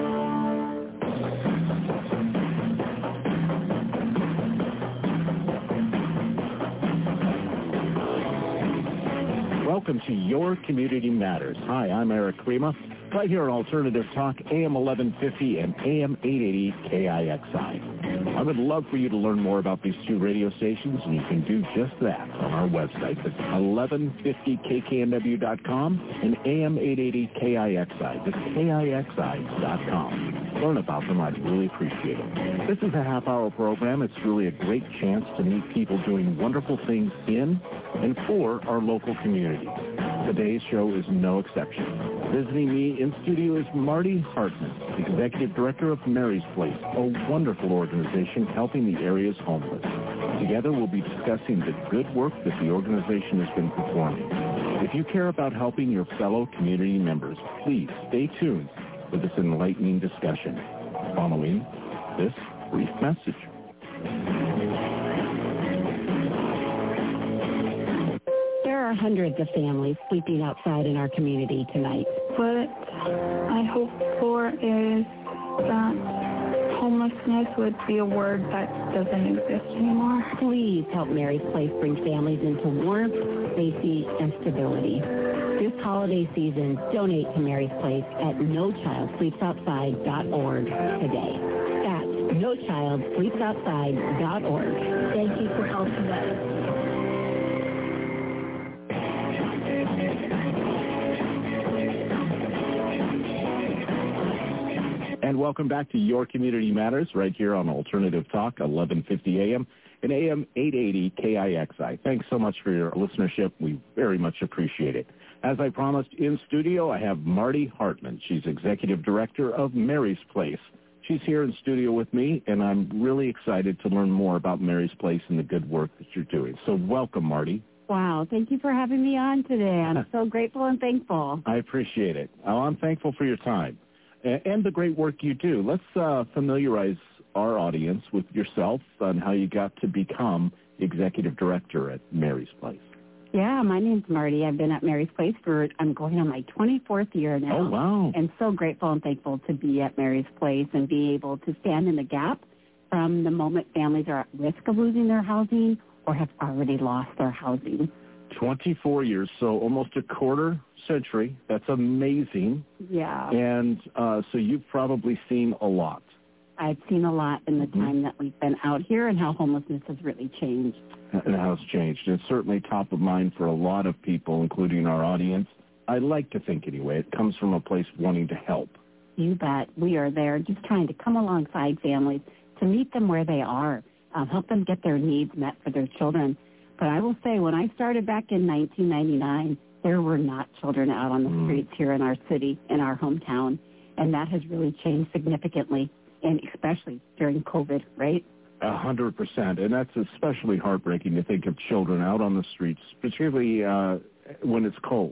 Welcome to Your Community Matters. Hi, I'm Eric Crema, right here on Alternative Talk, A M eleven fifty and A M eight eighty K I X I. I would love for you to learn more about these two radio stations, and you can do just that on our website. It's eleven fifty K K N W dot com and A M eight eighty K I X I. That's K I X I dot com. Learn about them. I'd really appreciate it. This is a half-hour program. It's really a great chance to meet people doing wonderful things in and for our local community. Today's show is no exception. Visiting me in studio is Marty Hartman, Executive Director of Mary's Place, a wonderful organization helping the area's homeless. Together we'll be discussing the good work that the organization has been performing. If you care about helping your fellow community members, please stay tuned for this enlightening discussion following this brief message. There are hundreds of families sleeping outside in our community tonight. What I hope for is that homeless homelessness would be a word that doesn't exist anymore. Please help Mary's Place bring families into warmth, safety, and stability. This holiday season, donate to Mary's Place at no child sleeps outside dot org today. That's no child sleeps outside dot org. Thank you for helping us. And welcome back to Your Community Matters right here on Alternative Talk, eleven fifty a.m. and A M eight eighty K I X I. Thanks so much for your listenership. We very much appreciate it. As I promised, in studio, I have Marty Hartman. She's Executive Director of Mary's Place. She's here in studio with me, and I'm really excited to learn more about Mary's Place and the good work that you're doing. So welcome, Marty. Wow, thank you for having me on today. I'm so grateful and thankful. I appreciate it. Oh, I'm thankful for your time and the great work you do. Let's uh, familiarize our audience with yourself and how you got to become Executive Director at Mary's Place. Yeah, my name's Marty. I've been at Mary's Place for, I'm going on my twenty-fourth year now. Oh, wow. And so grateful and thankful to be at Mary's Place and be able to stand in the gap from the moment families are at risk of losing their housing or have already lost their housing. twenty-four years, so almost a quarter century. That's amazing. Yeah. And uh, so you've probably seen a lot. I've seen a lot in the mm-hmm. time that we've been out here and how homelessness has really changed. And how it's changed. It's certainly top of mind for a lot of people, including our audience. I like to think anyway, it comes from a place wanting to help. You bet. We are there just trying to come alongside families to meet them where they are, uh, help them get their needs met for their children. But I will say, when I started back in nineteen ninety-nine, there were not children out on the mm. streets here in our city, in our hometown. And that has really changed significantly, and especially during COVID, right? A hundred percent. And that's especially heartbreaking to think of children out on the streets, particularly uh, when it's cold.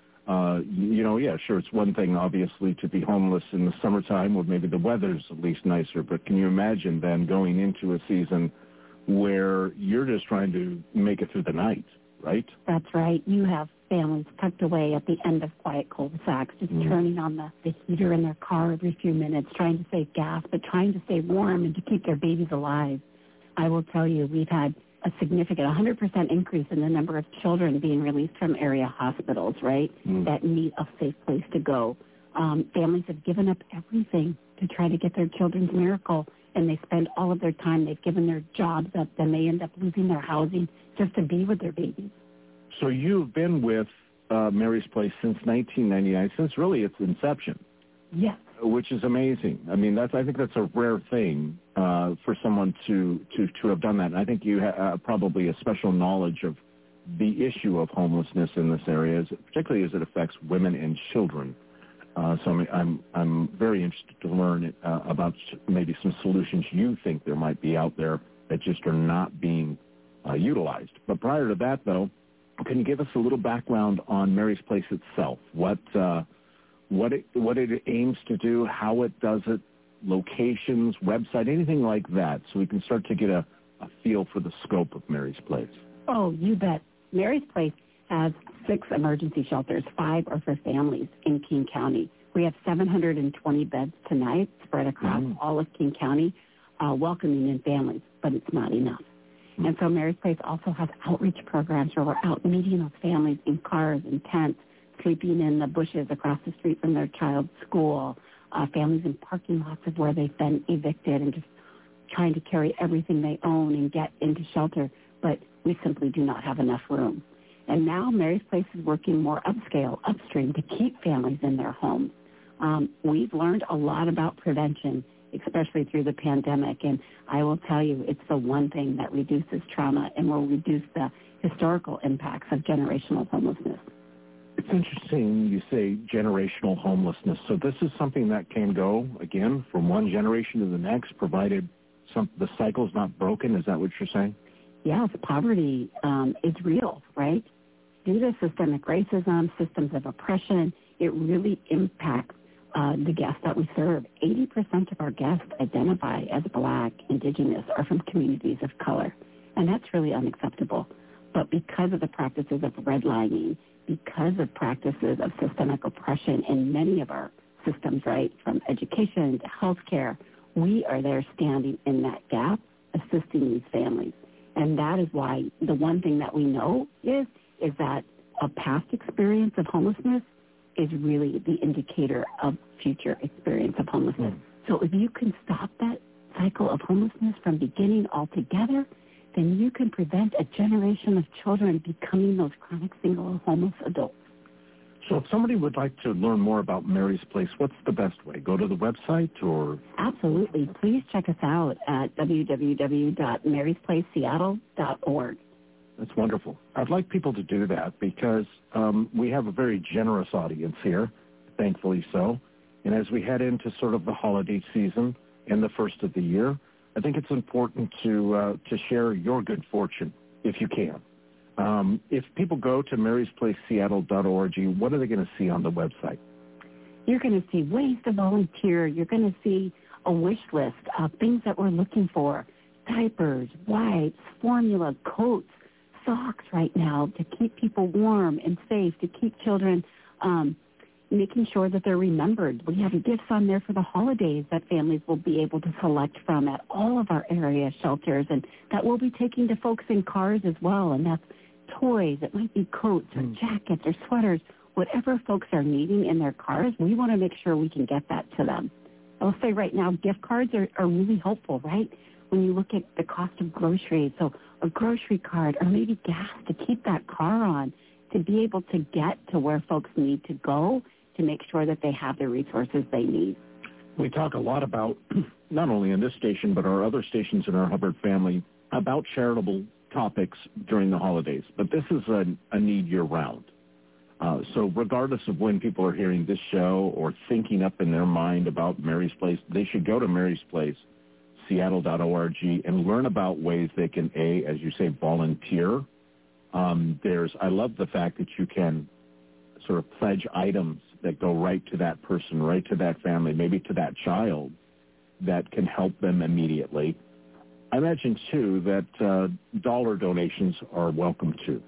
Uh, you know, yeah, sure, it's one thing, obviously, to be homeless in the summertime where maybe the weather's at least nicer. But can you imagine then going into a season where you're just trying to make it through the night, right? That's right. You have families tucked away at the end of quiet cul-de-sacs, just mm. turning on the, the heater in their car every few minutes, trying to save gas, but trying to stay warm and to keep their babies alive. I will tell you, we've had a significant one hundred percent increase in the number of children being released from area hospitals, right, mm. that need a safe place to go. Um, families have given up everything to try to get their children's miracle, and they spend all of their time. They've given their jobs up, then they end up losing their housing just to be with their babies. So you've been with uh, Mary's Place since nineteen ninety-nine, since really its inception. Yes. Which is amazing. I mean, that's I think that's a rare thing uh, for someone to, to, to have done that. And I think you have uh, probably a special knowledge of the issue of homelessness in this area, particularly as it affects women and children. Uh, so I'm, I'm I'm very interested to learn uh, about maybe some solutions you think there might be out there that just are not being uh, utilized. But prior to that, though, can you give us a little background on Mary's Place itself? What uh, what it, what it aims to do, how it does it, locations, website, anything like that, so we can start to get a, a feel for the scope of Mary's Place. Oh, you bet. Mary's Place has six emergency shelters. Five are for families in King County. We have seven hundred twenty beds tonight spread across mm. all of King County, uh, welcoming in families, but it's not enough. Mm. And so Mary's Place also has outreach programs where we're out meeting those families in cars and tents, sleeping in the bushes across the street from their child's school, uh, families in parking lots of where they've been evicted and just trying to carry everything they own and get into shelter, but we simply do not have enough room. And now Mary's Place is working more upscale, upstream, to keep families in their homes. Um, we've learned a lot about prevention, especially through the pandemic, and I will tell you it's the one thing that reduces trauma and will reduce the historical impacts of generational homelessness. It's interesting you say generational homelessness. So this is something that can go, again, from one generation to the next, provided some, the cycle's not broken. Is that what you're saying? Yes, poverty um, is real, right? Due to systemic racism, systems of oppression, it really impacts uh, the guests that we serve. eighty percent of our guests identify as Black, Indigenous, or from communities of color, and that's really unacceptable. But because of the practices of redlining, because of practices of systemic oppression in many of our systems, right, from education to healthcare, We are there standing in that gap, assisting these families. And that is why the one thing that we know is, is that a past experience of homelessness is really the indicator of future experience of homelessness. Mm. So if you can stop that cycle of homelessness from beginning altogether, then you can prevent a generation of children becoming those chronic single homeless adults. So if somebody would like to learn more about Mary's Place, what's the best way? Go to the website or? Absolutely. Please check us out at w w w dot marys place seattle dot org. That's wonderful. I'd like people to do that because um, we have a very generous audience here, thankfully so. And as we head into sort of the holiday season and the first of the year, I think it's important to uh, to share your good fortune if you can. Um, if people go to marys place seattle dot org, what are they going to see on the website? You're going to see ways to volunteer. You're going to see a wish list of things that we're looking for: diapers, wipes, formula, coats, socks right now to keep people warm and safe, to keep children, um, making sure that they're remembered. We have gifts on there for the holidays that families will be able to select from at all of our area shelters, and that we'll be taking to folks in cars as well. And that's toys. It might be coats or jackets or sweaters. Whatever folks are needing in their cars, we want to make sure we can get that to them. I'll say right now, gift cards are, are really helpful, right? When you look at the cost of groceries, so a grocery card or maybe gas to keep that car on, to be able to get to where folks need to go to make sure that they have the resources they need. We talk a lot about, not only in this station, but our other stations in our Hubbard family, about charitable topics during the holidays. But this is a, a need year-round. Uh, so regardless of when people are hearing this show or thinking up in their mind about Mary's Place, they should go to marys place seattle dot org and learn about ways they can, A, as you say, volunteer. Um, there's, I love the fact that you can sort of pledge items that go right to that person, right to that family, maybe to that child, that can help them immediately. I imagine, too, that uh, dollar donations are welcome, too.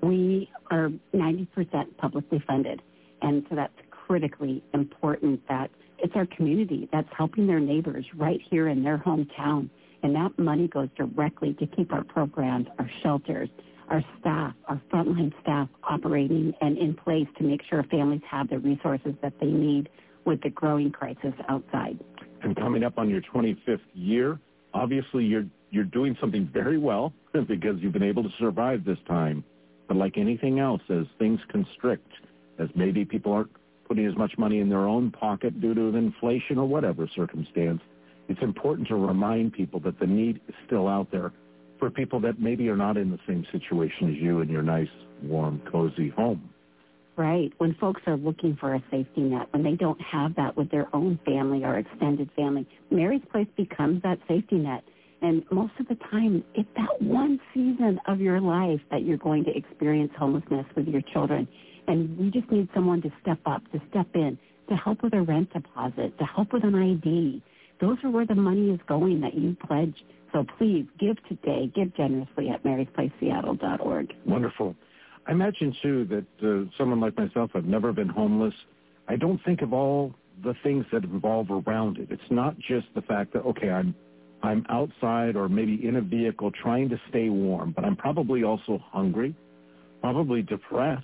We are ninety percent publicly funded, and so that's critically important that it's our community that's helping their neighbors right here in their hometown, and that money goes directly to keep our programs, our shelters, our staff, our frontline staff operating and in place to make sure families have the resources that they need with the growing crisis outside. And coming up on your twenty-fifth year, obviously you're you're doing something very well because you've been able to survive this time. But like anything else, as things constrict, as maybe people aren't putting as much money in their own pocket due to inflation or whatever circumstance, it's important to remind people that the need is still out there for people that maybe are not in the same situation as you in your nice, warm, cozy home. Right. When folks are looking for a safety net, when they don't have that with their own family or extended family, Mary's Place becomes that safety net. And most of the time, it's that one season of your life that you're going to experience homelessness with your children. And we just need someone to step up, to step in, to help with a rent deposit, to help with an I D. Those are where the money is going that you pledge. So please give today, give generously at marys place seattle dot org. Wonderful. I imagine, too, that uh, someone like myself, I've never been homeless. I don't think of all the things that revolve around it. It's not just the fact that, okay, I'm I'm outside or maybe in a vehicle trying to stay warm, but I'm probably also hungry, probably depressed,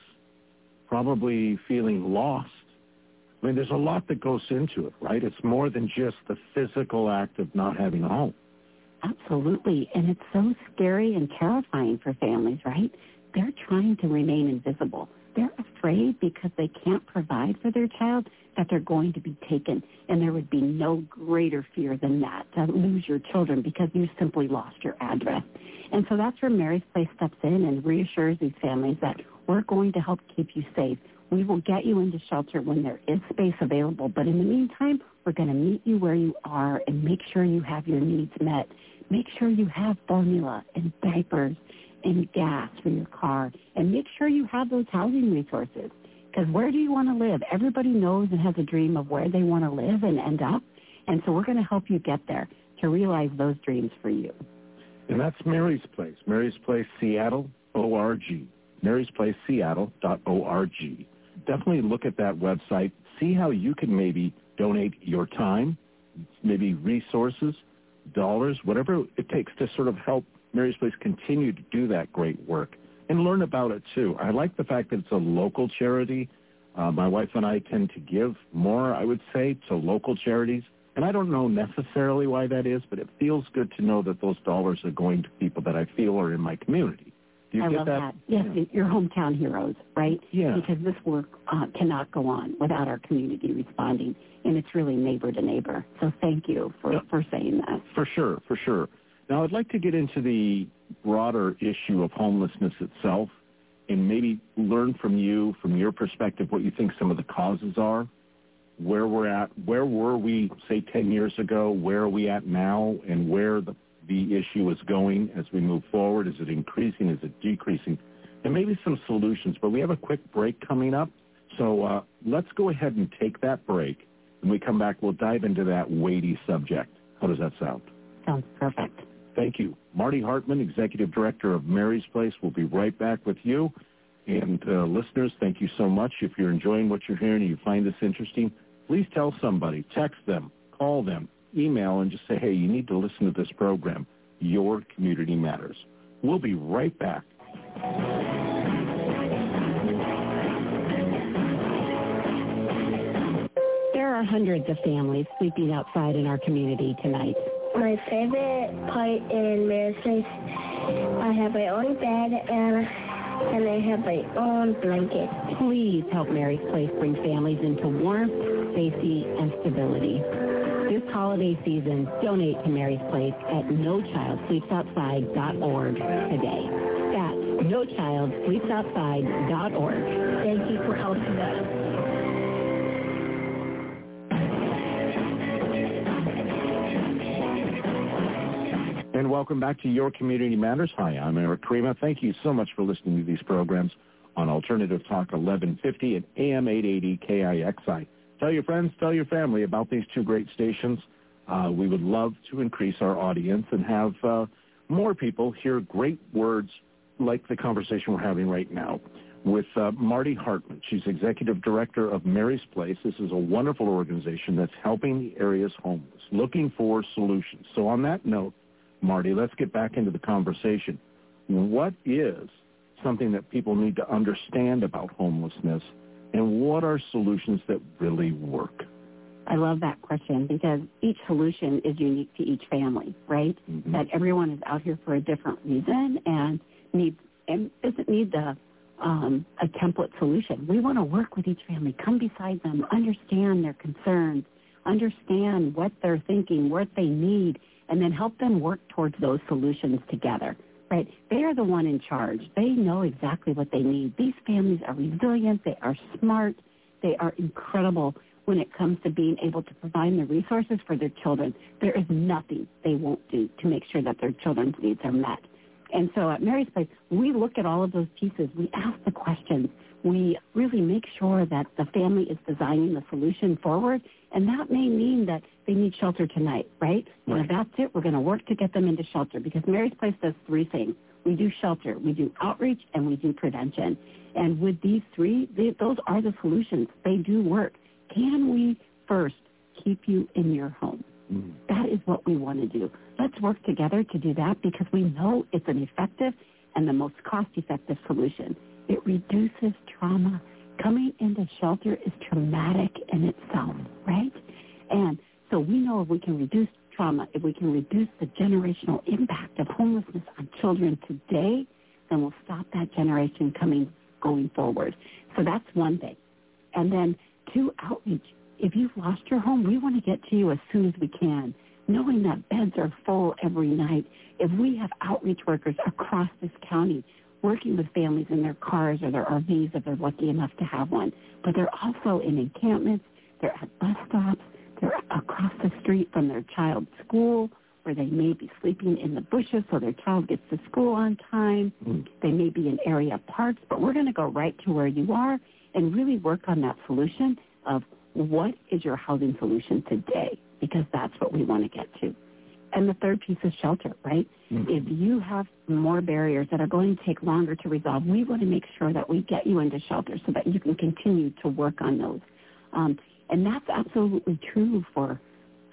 probably feeling lost. I mean, there's a lot that goes into it, right? It's more than just the physical act of not having a home. Absolutely. And it's so scary and terrifying for families, right? They're trying to remain invisible. They're afraid because they can't provide for their child that they're going to be taken. And there would be no greater fear than that, to lose your children because you simply lost your address. And so that's where Mary's Place steps in and reassures these families that we're going to help keep you safe. We will get you into shelter when there is space available. But in the meantime, we're going to meet you where you are and make sure you have your needs met. Make sure you have formula and diapers and gas for your car, and make sure you have those housing resources. Because where do you want to live? Everybody knows and has a dream of where they want to live and end up, and so we're going to help you get there to realize those dreams for you. And that's Mary's Place, Mary's Place Seattle dot org, marys place seattle dot org. Definitely look at that website, see how you can maybe donate your time. It's maybe resources, dollars, whatever it takes to sort of help Mary's Place continue to do that great work and learn about it too. I like the fact that it's a local charity. Uh, my wife and I tend to give more, I would say, to local charities. And I don't know necessarily why that is, but it feels good to know that those dollars are going to people that I feel are in my community. Do you I get love that? that. Yes, Yeah. your hometown heroes, right? Yeah. Because this work uh, cannot go on without our community responding, and it's really neighbor to neighbor. So thank you for, Yeah. for saying that. For sure, for sure. Now, I'd like to get into the broader issue of homelessness itself and maybe learn from you, from your perspective, what you think some of the causes are, where we're at, where were we, say, ten years ago, where are we at now, and where the, the issue is going as we move forward. Is it increasing? Is it decreasing? And maybe some solutions. But we have a quick break coming up, so uh, let's go ahead and take that break. When we come back, we'll dive into that weighty subject. How does that sound? Sounds perfect. Thank you. Marty Hartman, Executive Director of Mary's Place, will be right back with you. And uh, listeners, thank you so much. If you're enjoying what you're hearing and you find this interesting, please tell somebody, text them, call them, email, and just say, hey, you need to listen to this program. Your community matters. We'll be right back. There are hundreds of families sleeping outside in our community tonight. My favorite part in Mary's Place, I have my own bed and and I have my own blanket. Please help Mary's Place bring families into warmth, safety, and stability. This holiday season, donate to Mary's Place at no child sleeps outside dot org today. That's no child sleeps outside dot org. Thank you for helping us. And welcome back to Your Community Matters. Hi, I'm Eric Crema. Thank you so much for listening to these programs on Alternative Talk eleven fifty and A M eight eighty K I X I. Tell your friends, tell your family about these two great stations. Uh, we would love to increase our audience and have uh, more people hear great words like the conversation we're having right now with uh, Marty Hartman. She's Executive Director of Mary's Place. This is a wonderful organization that's helping the area's homeless, looking for solutions. So on that note, Marty, let's get back into the conversation. What is something that people need to understand about homelessness, and what are solutions that really work? I love that question because each solution is unique to each family, right? Mm-hmm. That everyone is out here for a different reason and needs and doesn't need the um, a template solution. We want to work with each family, come beside them, understand their concerns, understand what they're thinking, what they need, and then help them work towards those solutions together, right? They are the one in charge. They know exactly what they need. These families are resilient. They are smart. They are incredible when it comes to being able to provide the resources for their children. There is nothing they won't do to make sure that their children's needs are met. And so at Mary's Place, we look at all of those pieces. We ask the questions. We really make sure that the family is designing the solution forward, and that may mean that they need shelter tonight, right? And if that's it, we're going to work to get them into shelter because Mary's Place does three things. We do shelter, we do outreach, and we do prevention. And with these three, they, those are the solutions. They do work. Can we first keep you in your home? Mm. That is what we want to do. Let's work together to do that because we know it's an effective and the most cost-effective solution. It reduces trauma. Coming into shelter is traumatic in itself, right? And so we know if we can reduce trauma, if we can reduce the generational impact of homelessness on children today, then we'll stop that generation coming going forward. So that's one thing. And then two, outreach. If you've lost your home, we want to get to you as soon as we can, knowing that beds are full every night. If we have outreach workers across this county working with families in their cars or their R Vs if they're lucky enough to have one, but they're also in encampments, they're at bus stops, they're across the street from their child's school, where they may be sleeping in the bushes so their child gets to school on time. Mm. They may be in area parks, but we're going to go right to where you are and really work on that solution of what is your housing solution today, because that's what we want to get to. And the third piece is shelter, right? Mm-hmm. If you have more barriers that are going to take longer to resolve, we want to make sure that we get you into shelter so that you can continue to work on those. Um, and that's absolutely true for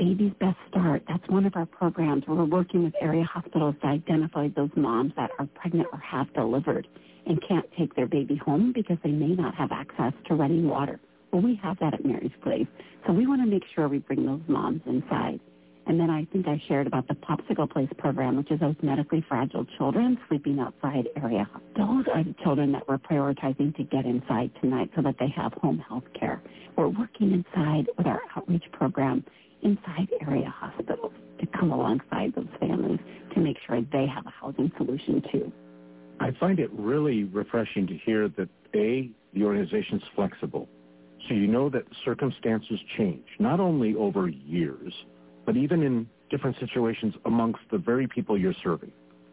Baby's Best Start. That's one of our programs where we're working with area hospitals to identify those moms that are pregnant or have delivered and can't take their baby home because they may not have access to running water. Well, we have that at Mary's Place. So we want to make sure we bring those moms inside. And then I think I shared about the Popsicle Place program, which is those medically fragile children sleeping outside area. Those are the children that we're prioritizing to get inside tonight so that they have home health care. We're working inside with our outreach program inside area hospitals to come alongside those families to make sure they have a housing solution too. I find it really refreshing to hear that, A, the organization's flexible. So you know that circumstances change, not only over years, but even in different situations amongst the very people you're serving.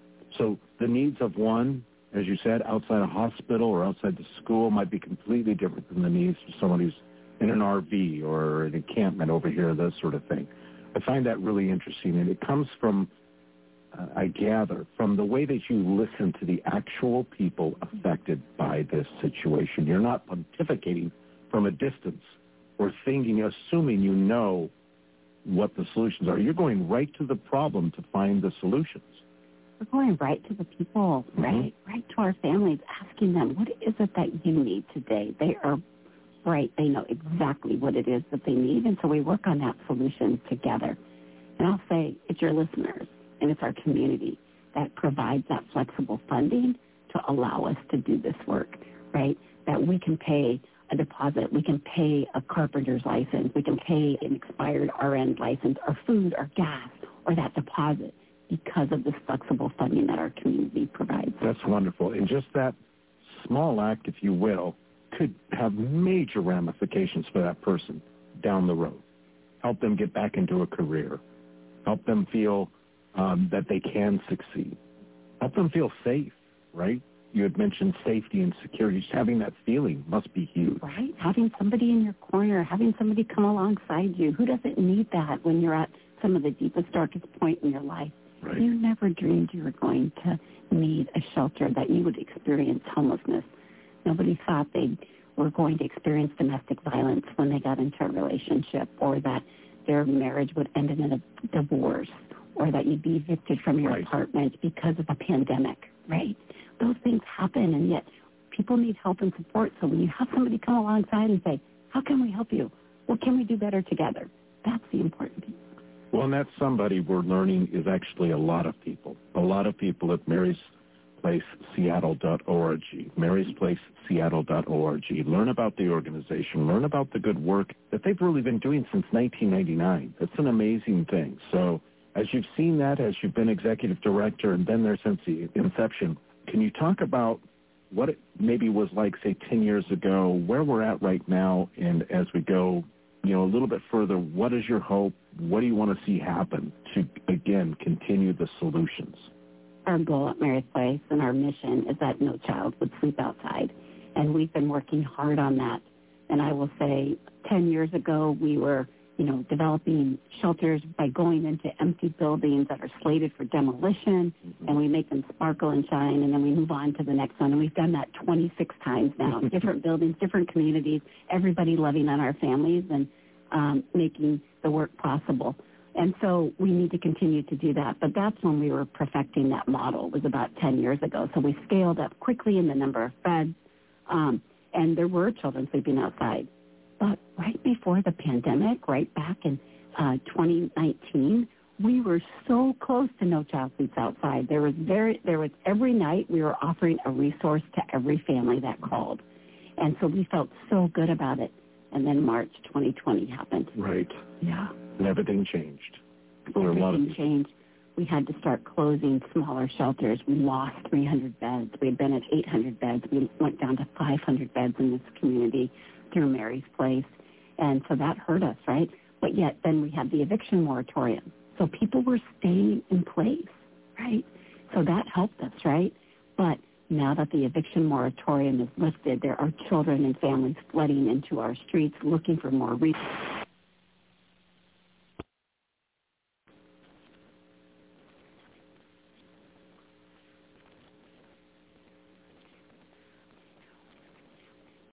So the needs of one, as you said, outside a hospital or outside the school might be completely different than the needs of someone who's in an R V or an encampment over here, that sort of thing. I find that really interesting, and it comes from, uh, I gather, from the way that you listen to the actual people affected by this situation. You're not pontificating from a distance or thinking, assuming you know what the solutions are. You're going right to the problem to find the solutions. We're going right to the people, mm-hmm. right, right to our families, asking them, what is it that you need today? They are right. They know exactly what it is that they need, and so we work on that solution together. And I'll say it's your listeners and it's our community that provides that flexible funding to allow us to do this work, right, that we can pay a deposit, we can pay a carpenter's license, we can pay an expired R N license, or food, or gas, or that deposit because of this flexible funding that our community provides. That's wonderful. And just that small act, if you will, could have major ramifications for that person down the road. Help them get back into a career. Help them feel um, that they can succeed. Help them feel safe, right? You had mentioned safety and security. Just having that feeling must be huge. Right. Having somebody in your corner, having somebody come alongside you. Who doesn't need that when you're at some of the deepest, darkest point in your life? Right. You never dreamed you were going to need a shelter, that you would experience homelessness. Nobody thought they were going to experience domestic violence when they got into a relationship, or that their marriage would end in a divorce, or that you'd be evicted from your right. apartment because of a pandemic, right? Those things happen, and yet people need help and support. So when you have somebody come alongside and say, how can we help you? What can we do better together? That's the important piece. Well, and that somebody we're learning is actually a lot of people. A lot of people at Mary's Place Seattle dot org, Mary's Place Seattle dot org. Learn about the organization. Learn about the good work that they've really been doing since nineteen ninety-nine. That's an amazing thing. So as you've seen that, as you've been executive director and been there since the inception, can you talk about what it maybe was like, say, ten years ago, where we're at right now, and as we go, you know, a little bit further, what is your hope? What do you want to see happen to, again, continue the solutions? Our goal at Mary's Place and our mission is that no child would sleep outside, and we've been working hard on that. And I will say ten years ago, we were you know, developing shelters by going into empty buildings that are slated for demolition, mm-hmm. and we make them sparkle and shine, and then we move on to the next one. And we've done that twenty-six times now, different buildings, different communities, everybody loving on our families and um, making the work possible. And so we need to continue to do that. But that's when we were perfecting that model, was about ten years ago. So we scaled up quickly in the number of beds, um, and there were children sleeping outside. But right before the pandemic, right back in uh, twenty nineteen, we were so close to No Child Sleeps Outside. There was very, there was every night we were offering a resource to every family that called, and so we felt so good about it. And then March twenty twenty happened. Right. Yeah. And everything changed. For everything a lot of changed. We had to start closing smaller shelters. We lost three hundred beds. We had been at eight hundred beds. We went down to five hundred beds in this community through Mary's Place. And so that hurt us, right? But yet then we had the eviction moratorium. So people were staying in place, right? So that helped us, right? But now that the eviction moratorium is lifted, there are children and families flooding into our streets looking for more resources.